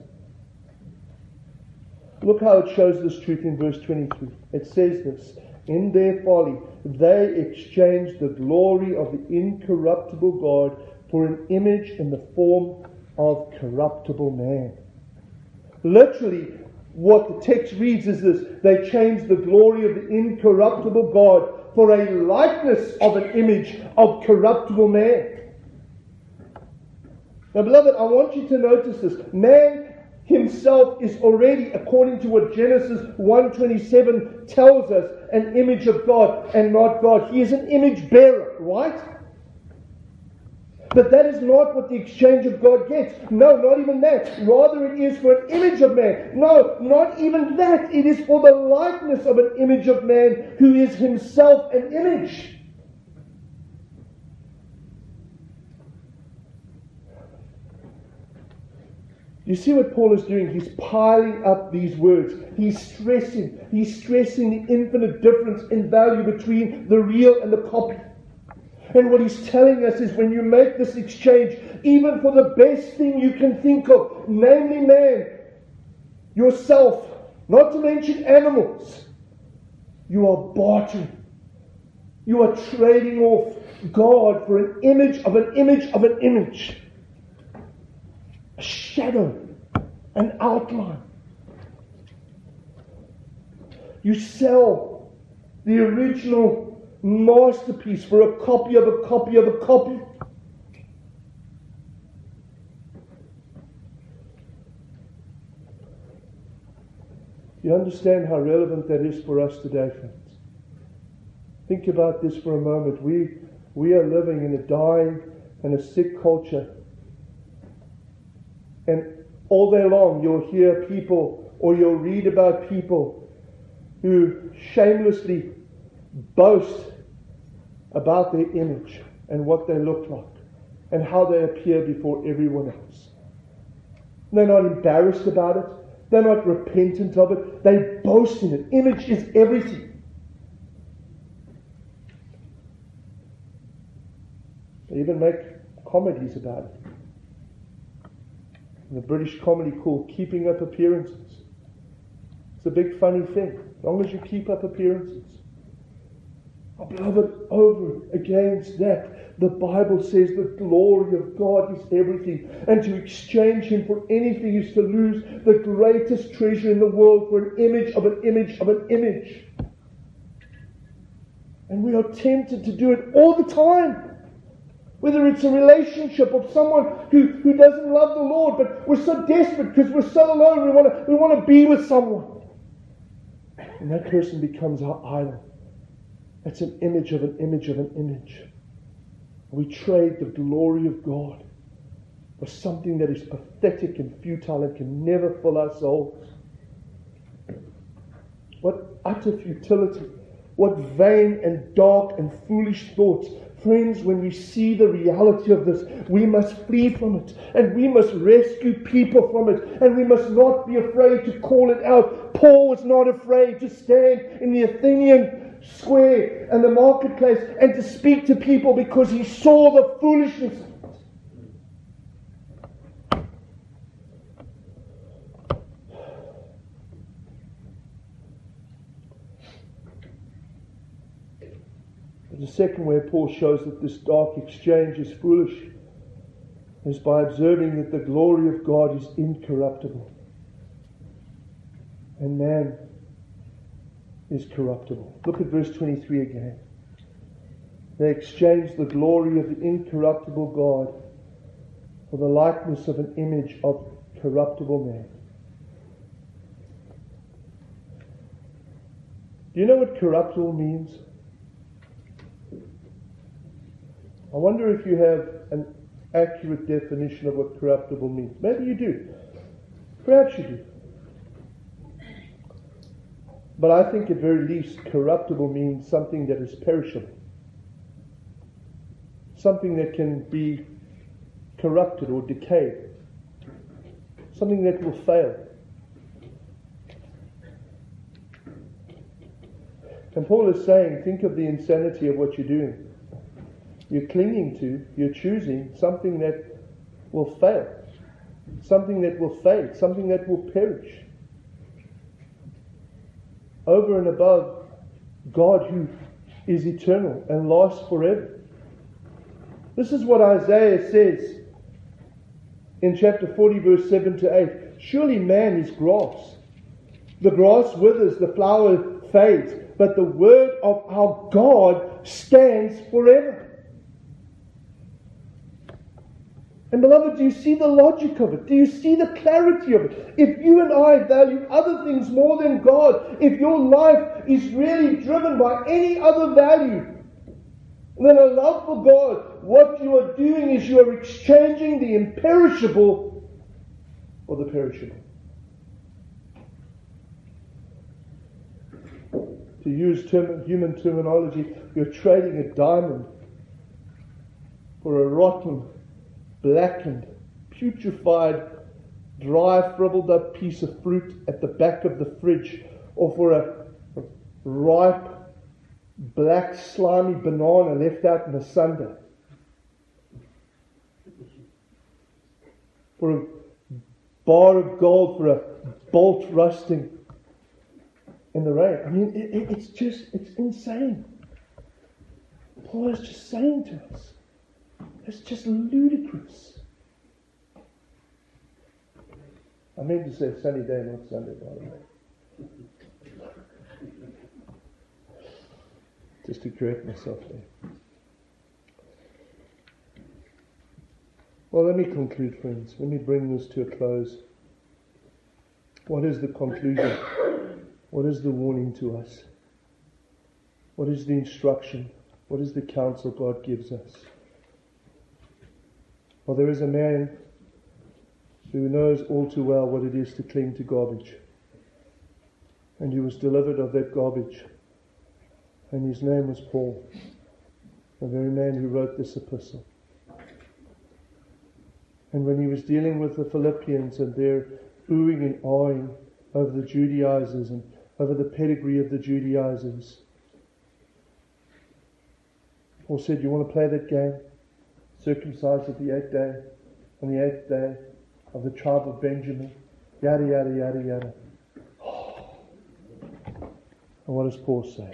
Look how it shows this truth in verse 23. It says this: in their folly, they exchanged the glory of the incorruptible God for an image in the form of corruptible man. Literally, what the text reads is this: they changed the glory of the incorruptible God for a likeness of an image of corruptible man. Now, beloved, I want you to notice this. Man himself is already, according to what Genesis 1:27 tells us, an image of God and not God. He is an image bearer, right? But that is not what the exchange of God gets. No, not even that. Rather, it is for an image of man. No, not even that. It is for the likeness of an image of man who is himself an image. You see what Paul is doing? He's piling up these words. He's stressing the infinite difference in value between the real and the copy. And what he's telling us is, when you make this exchange, even for the best thing you can think of, namely man, yourself, not to mention animals, you are bartering. You are trading off God for an image of an image of an image. A shadow, an outline. You sell the original masterpiece for a copy of a copy of a copy. You understand how relevant that is for us today, friends? Think about this for a moment. We are living in a dying and a sick culture. And all day long you'll hear people, or you'll read about people who shamelessly boast about their image and what they look like and how they appear before everyone else. They're not embarrassed about it. They're not repentant of it. They boast in it. Image is everything. They even make comedies about it. The British comedy called Keeping Up Appearances. It's a big funny thing, as long as you keep up appearances. Oh, beloved, over against that, the Bible says the glory of God is everything, and to exchange Him for anything is to lose the greatest treasure in the world for an image of an image of an image. And we are tempted to do it all the time. Whether it's a relationship of someone who doesn't love the Lord, but we're so desperate because we're so alone, we want to be with someone. And that person becomes our idol. That's an image of an image of an image. We trade the glory of God for something that is pathetic and futile and can never fill our souls. What utter futility. What vain and dark and foolish thoughts. Friends, when we see the reality of this, we must flee from it. And we must rescue people from it. And we must not be afraid to call it out. Paul was not afraid to stand in the Athenian square and the marketplace and to speak to people because he saw the foolishness of it. The second way Paul shows that this dark exchange is foolish is by observing that the glory of God is incorruptible and man is corruptible. Look at verse 23 again. They exchanged the glory of the incorruptible God for the likeness of an image of corruptible man. Do you know what corruptible means? I wonder if you have an accurate definition of what corruptible means. Maybe you do. Perhaps you do. But I think at very least corruptible means something that is perishable. Something that can be corrupted or decayed. Something that will fail. And Paul is saying, think of the insanity of what you're doing. You're clinging to, you're choosing something that will fail. Something that will fade. Something that will perish. Over and above God who is eternal and lasts forever. This is what Isaiah says in chapter 40 verse 7 to 8. Surely man is grass. The grass withers, the flower fades, but the word of our God stands forever. And beloved, do you see the logic of it? Do you see the clarity of it? If you and I value other things more than God, if your life is really driven by any other value than a love for God, what you are doing is you are exchanging the imperishable for the perishable. To use human terminology, you're trading a diamond for a rotten, blackened, putrefied, dry, shriveled up piece of fruit at the back of the fridge, or for a ripe, black, slimy banana left out in the sun. For a bar of gold, for a bolt rusting in the rain. I mean, it's insane. Paul is just saying to us, it's just ludicrous. I meant to say sunny day, not Sunday, by the way. Just to correct myself there. Well, let me conclude, friends. Let me bring this to a close. What is the conclusion? What is the warning to us? What is the instruction? What is the counsel God gives us? Well, there is a man who knows all too well what it is to cling to garbage. And he was delivered of that garbage. And his name was Paul, the very man who wrote this epistle. And when he was dealing with the Philippians and their oohing and awing over the Judaizers and over the pedigree of the Judaizers, Paul said, you want to play that game? Circumcised at the 8th day, on the 8th day of the tribe of Benjamin, yada, yada, yada, yada. And what does Paul say?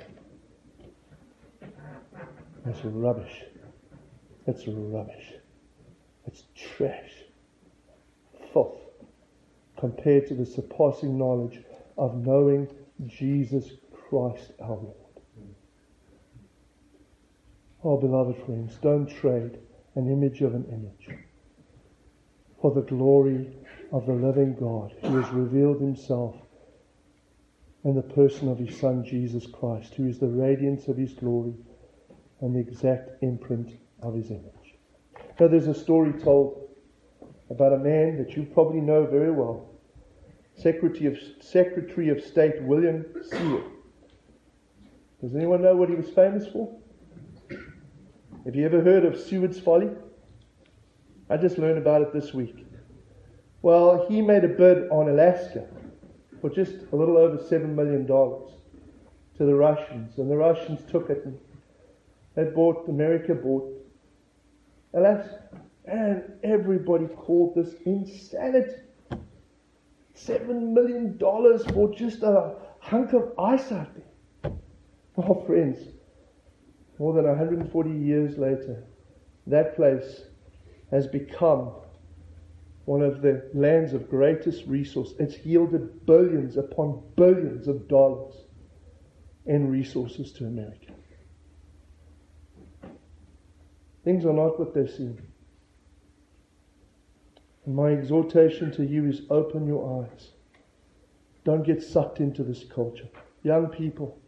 That's rubbish. That's rubbish. It's trash. Filth. Compared to the surpassing knowledge of knowing Jesus Christ our Lord. Oh, beloved friends, don't trade an image of an image, for the glory of the living God who has revealed himself in the person of his Son Jesus Christ, who is the radiance of his glory and the exact imprint of his image. Now there's a story told about a man that you probably know very well, Secretary of State William Seward. Does anyone know what he was famous for? Have you ever heard of Seward's Folly? I just learned about it this week. Well, he made a bid on Alaska for just a little over $7 million to the Russians, and the Russians took it, and America bought Alaska, and everybody called this insanity. $7 million for just a hunk of ice out there. Well, friends, more than 140 years later, that place has become one of the lands of greatest resource. It's yielded billions upon billions of dollars in resources to America. Things are not what they seem. And my exhortation to you is open your eyes. Don't get sucked into this culture. Young people,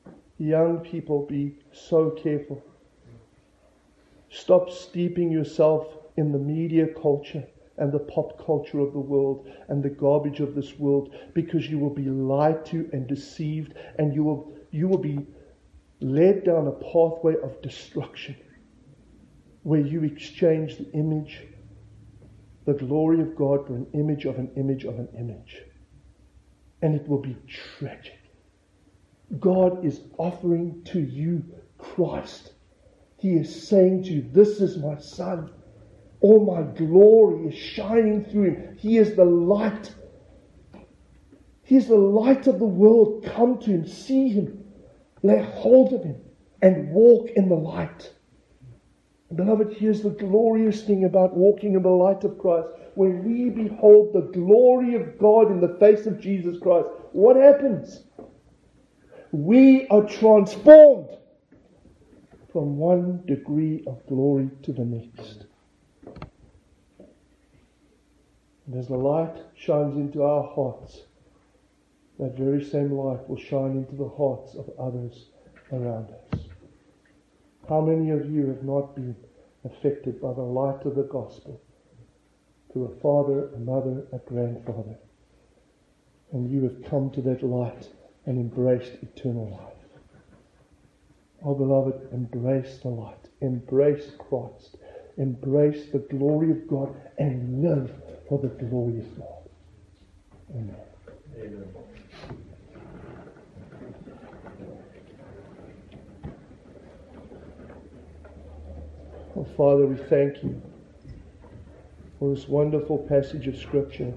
be so careful. Stop steeping yourself in the media culture and the pop culture of the world and the garbage of this world, because you will be lied to and deceived, and you will be led down a pathway of destruction where you exchange the image, the glory of God, for an image of an image of an image. And it will be tragic. God is offering to you Christ. He is saying to you, this is my Son. All my glory is shining through him. He is the light. He is the light of the world. Come to him, see him, lay hold of him, and walk in the light. And beloved, here's the glorious thing about walking in the light of Christ. When we behold the glory of God in the face of Jesus Christ, what happens? We are transformed from one degree of glory to the next. And as the light shines into our hearts, that very same light will shine into the hearts of others around us. How many of you have not been affected by the light of the gospel through a father, a mother, a grandfather, and you have come to that light and embraced eternal life? Oh, beloved, embrace the light. Embrace Christ. Embrace the glory of God and live for the glory of God. Amen. Amen. Oh, Father, we thank you for this wonderful passage of Scripture.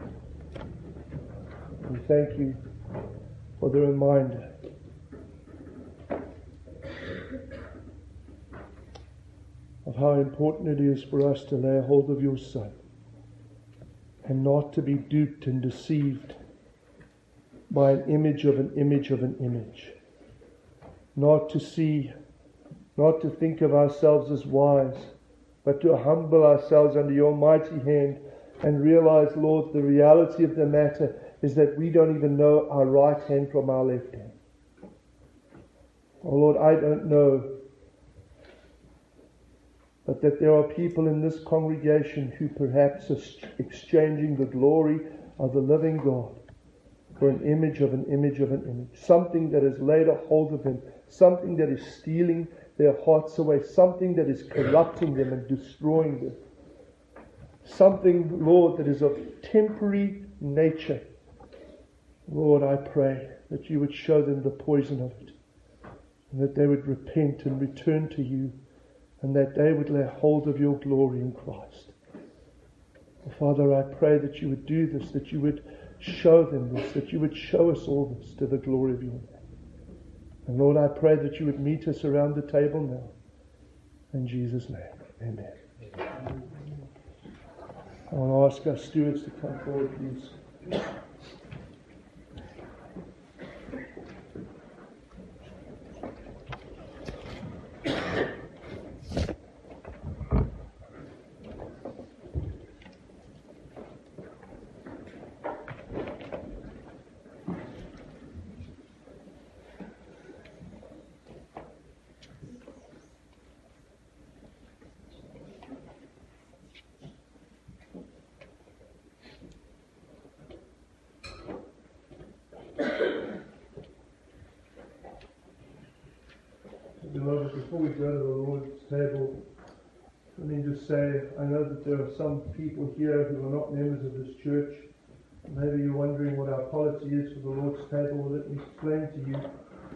We thank you for the reminder of how important it is for us to lay hold of your Son and not to be duped and deceived by an image of an image of an image. Not to think of ourselves as wise, but to humble ourselves under your mighty hand and realize, Lord, the reality of the matter is that we don't even know our right hand from our left hand. Oh Lord, I don't know, but that there are people in this congregation who perhaps are exchanging the glory of the living God for an image of an image of an image. Something that has laid a hold of them, something that is stealing their hearts away, something that is corrupting them and destroying them. Something, Lord, that is of temporary nature. Lord, I pray that you would show them the poison of it, and that they would repent and return to you, and that they would lay hold of your glory in Christ. Father, I pray that you would do this, that you would show them this, that you would show us all this to the glory of your name. And Lord, I pray that you would meet us around the table now. In Jesus' name, amen. I want to ask our stewards to come forward, please. before we go to the Lord's table, let me just say, I know that there are some people here who are not members of this church. Maybe you're wondering what our policy is for the Lord's table. Well, let me explain to you.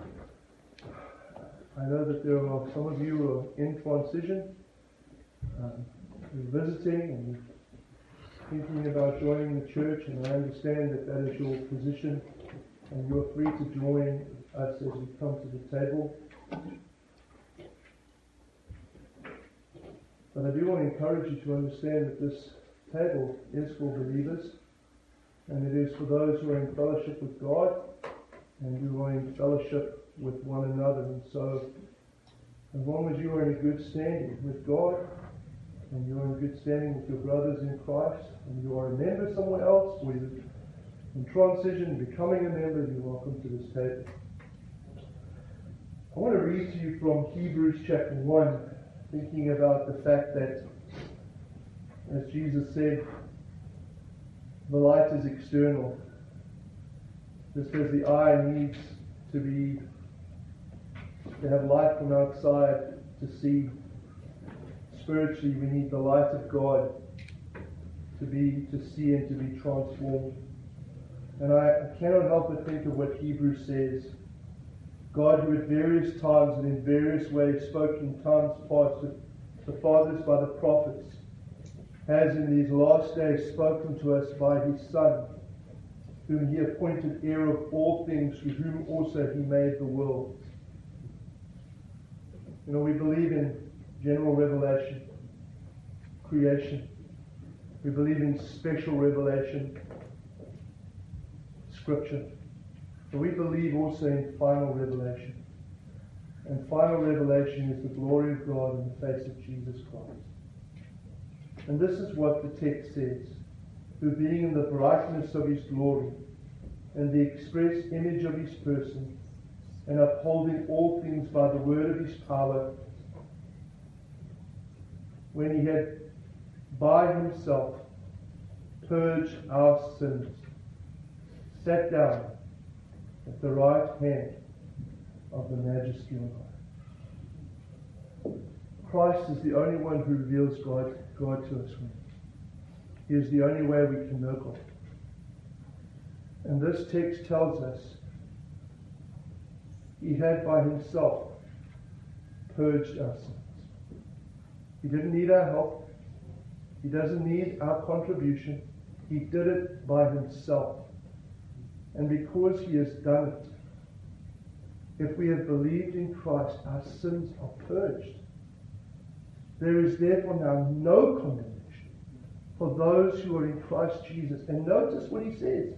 I know that there are some of you who are in transition, you're visiting and you're thinking about joining the church, and I understand that that is your position, and you're free to join us as we come to the table. But I do want to encourage you to understand that this table is for believers, and it is for those who are in fellowship with God and who are in fellowship with one another. And so, as long as you are in good standing with God, and you are in good standing with your brothers in Christ, and you are a member somewhere else, or you're in transition, becoming a member, you're welcome to this table. I want to read to you from Hebrews chapter 1, thinking about the fact that, as Jesus said, the light is external. Just as the eye needs to have light from outside to see, spiritually we need the light of God to see and to be transformed. And I cannot help but think of what Hebrews says. God, who at various times and in various ways spoke in times past to the fathers by the prophets, has in these last days spoken to us by his Son, whom he appointed heir of all things, through whom also he made the world. You know, we believe in general revelation, creation. We believe in special revelation, Scripture. But we believe also in final revelation. And final revelation is the glory of God in the face of Jesus Christ. And this is what the text says: who being in the brightness of his glory and the express image of his person, and upholding all things by the word of his power, when he had by himself purged our sins, sat down at the right hand of the majesty on high. Christ is the only one who reveals God to us. He is the only way we can know God. And this text tells us he had by himself purged our sins. He didn't need our help. He doesn't need our contribution. He did it by himself. And because he has done it, if we have believed in Christ, our sins are purged. There is therefore now no condemnation for those who are in Christ Jesus. And notice what he says.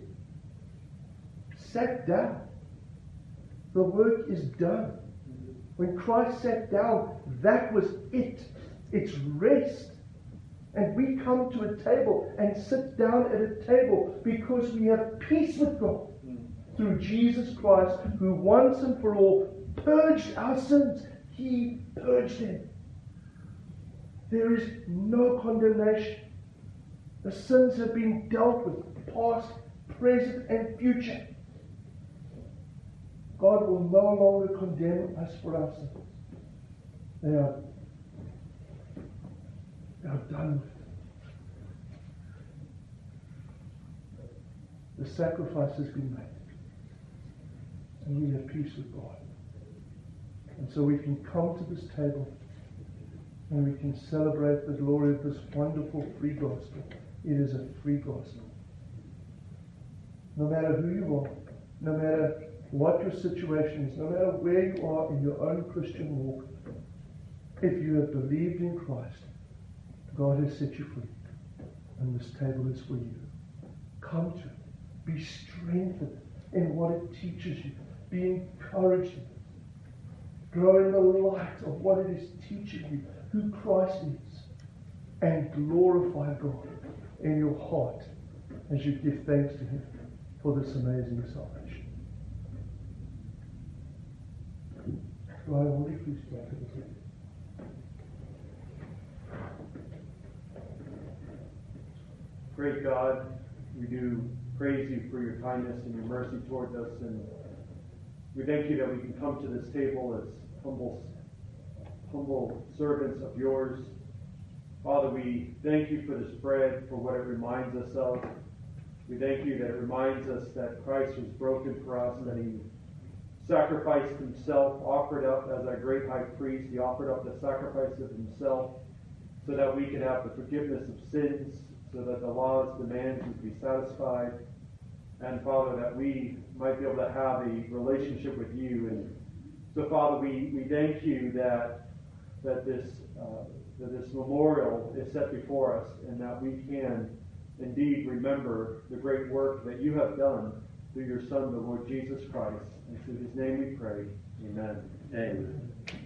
Sat down. The work is done. When Christ sat down, that was it. It's rest. And we come to a table and sit down at a table because we have peace with God through Jesus Christ, who once and for all purged our sins. He purged them. There is no condemnation. The sins have been dealt with, past, present, and future. God will no longer condemn us for our sins. They are done with. The sacrifice has been made. And we have peace with God. And so we can come to this table and we can celebrate the glory of this wonderful free gospel. It is a free gospel. No matter who you are, no matter what your situation is, no matter where you are in your own Christian walk, if you have believed in Christ, God has set you free. And this table is for you. Come to it. Be strengthened in what it teaches you. Be encouraged in it. Grow in the light of what it is teaching you, who Christ is. And glorify God in your heart as you give thanks to him for this amazing salvation. Ryan, will you please stand for this? Great God, we do praise you for your kindness and your mercy towards us, and we thank you that we can come to this table as humble humble servants of yours. Father, we thank you for this bread, for what it reminds us of. We thank you that it reminds us that Christ was broken for us, that he sacrificed himself, offered up as our great high priest. He offered up the sacrifice of himself so that we could have the forgiveness of sins, so that the law's demands would be satisfied. And Father, that we might be able to have a relationship with you. And so, Father, we thank you that this memorial is set before us, and that we can indeed remember the great work that you have done through your Son, the Lord Jesus Christ. And through his name we pray. Amen. Amen.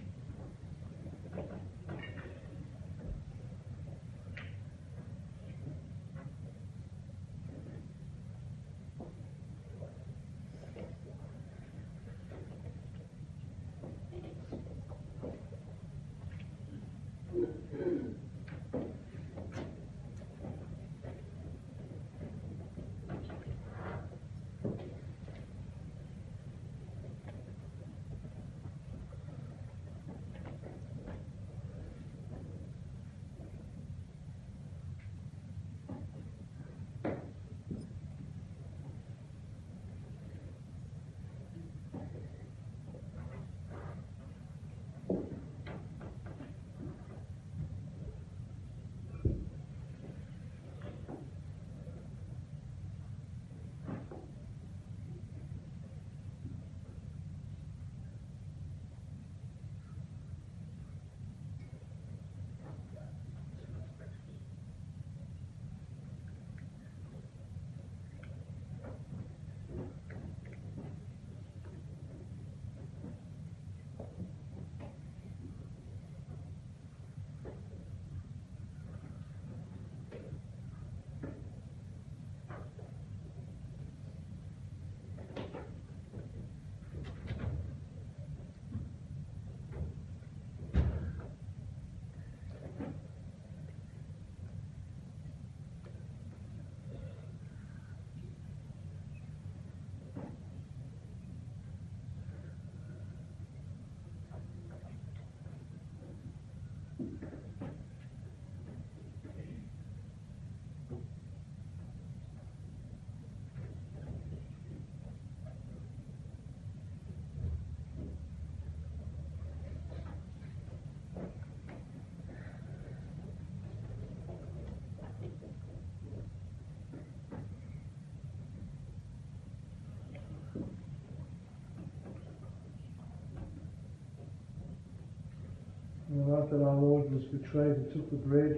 On the night that our Lord was betrayed, he took the bread,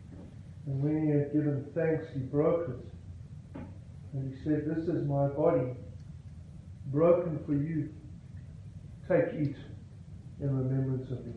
and when he had given thanks, he broke it. And he said, "This is my body, broken for you. Take, eat, in remembrance of me."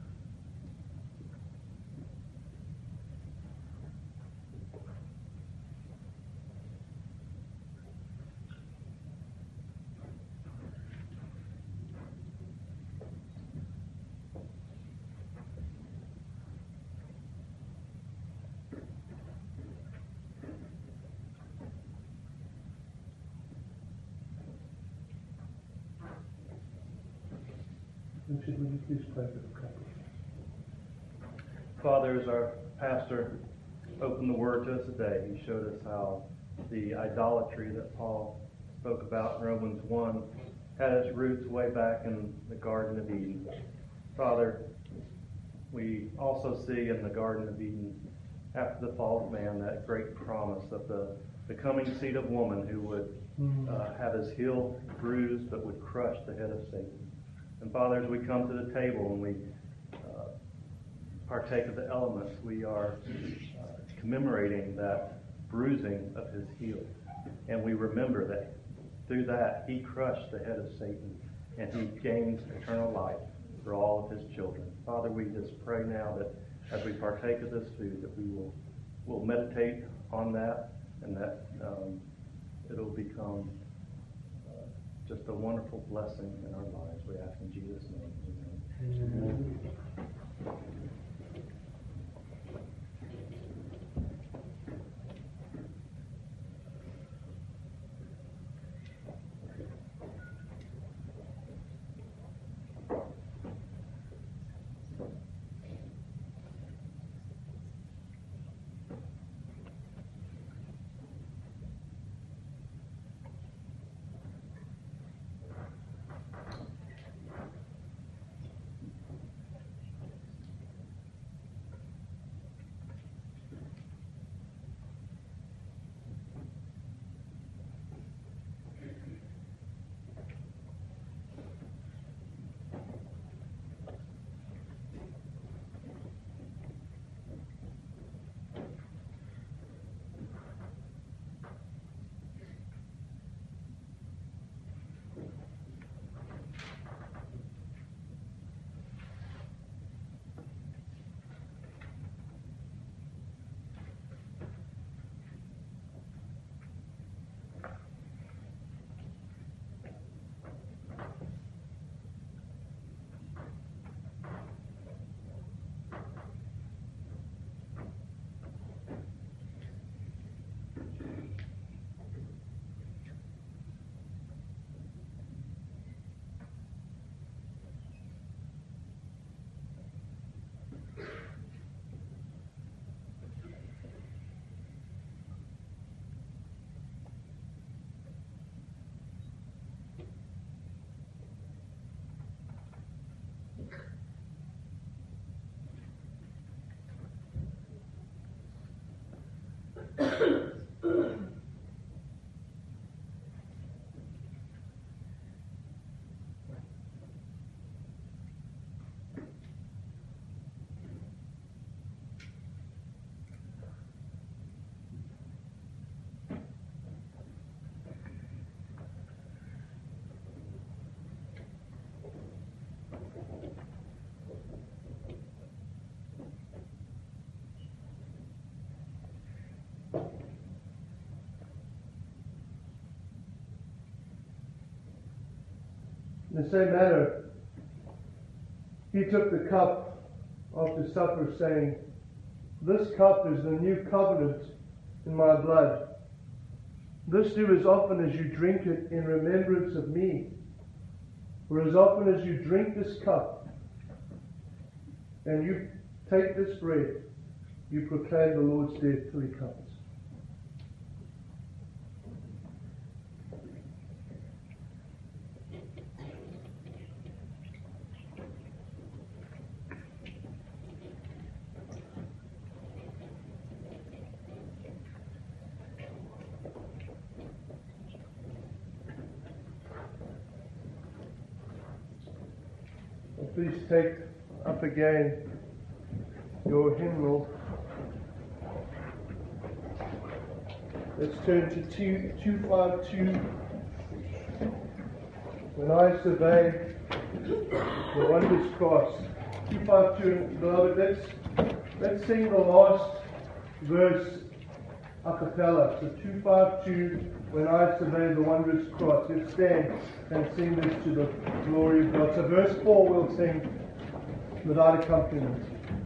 And should we please pray for the couple? Father, as our pastor opened the word to us today, he showed us how the idolatry that Paul spoke about in Romans 1 had its roots way back in the Garden of Eden. Father, we also see in the Garden of Eden, after the fall of man, that great promise of the coming seed of woman who would have his heel bruised but would crush the head of Satan. And Father, as we come to the table and we partake of the elements, we are commemorating that bruising of his heel. And we remember that through that he crushed the head of Satan and he gains eternal life for all of his children. Father, we just pray now that as we partake of this food, that we will meditate on that, and that it'll become just a wonderful blessing in our lives. We ask in Jesus' name. Amen. In the same manner, he took the cup after supper, saying, "This cup is the new covenant in my blood. This do as often as you drink it in remembrance of me. For as often as you drink this cup and you take this bread, you proclaim the Lord's death till he comes." Please take up again your hymnal. Let's turn to 252. When I survey the wondrous cross. 252, beloved, let's sing the last verse a cappella. So 252, when I survey the wondrous cross. Let's stand and sing this to the glory of God. So verse 4 we'll sing without accompaniment.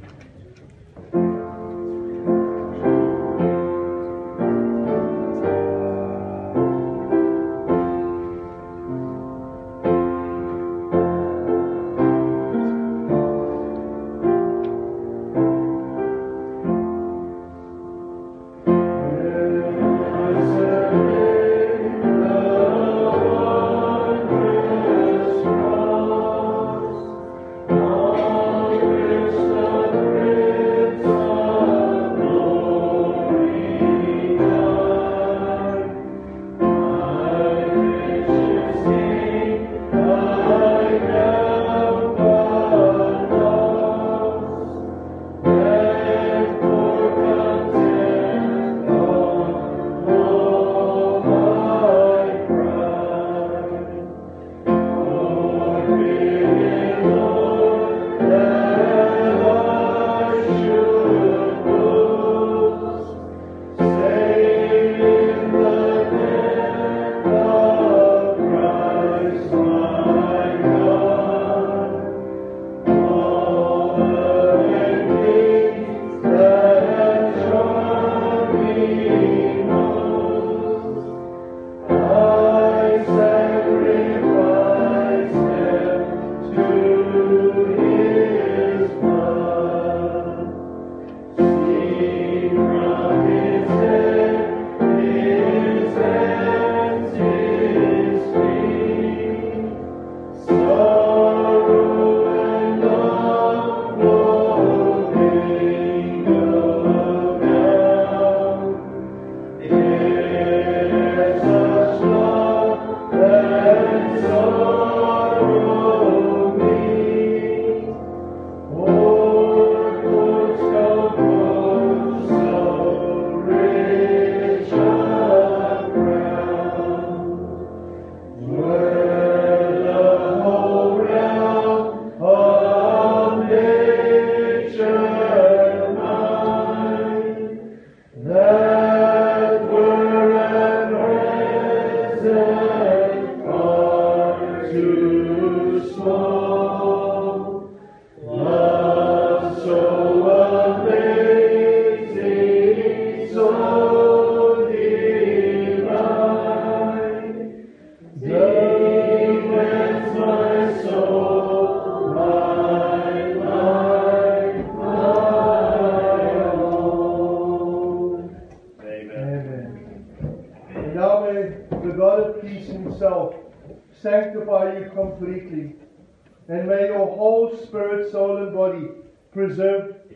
Sanctify you completely, and may your whole spirit, soul, and body preserved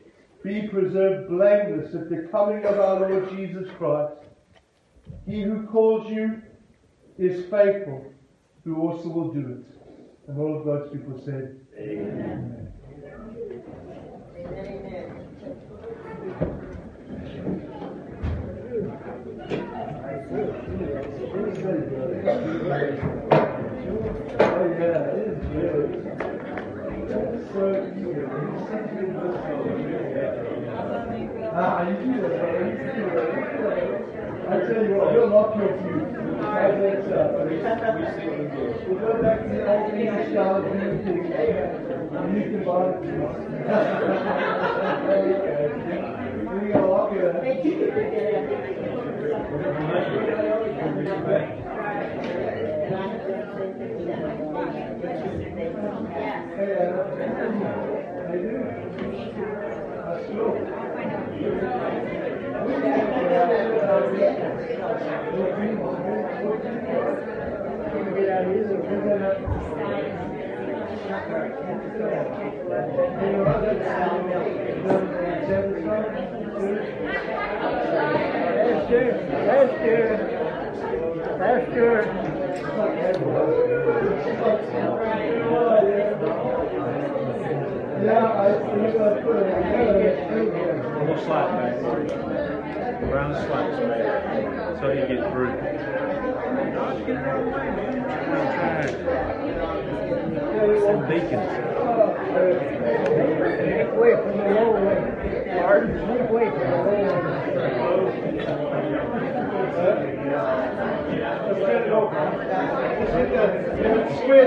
be preserved blameless at the coming of our Lord Jesus Christ. He who calls you is faithful, who also will do it. And all of God's people said, Amen. Oh yeah, it is good. That's so good. You do that. I tell you what, you'll lock your fuse. How's that sound? We'll go back to the old English style of doing things. And you can buy it. You gotta lock it up. Hey, Anna. How you doing? That's cool. Little slack back. Brown slacks back. So you get through. Some beacons. Away from the low way. Pardon? Away from the low way.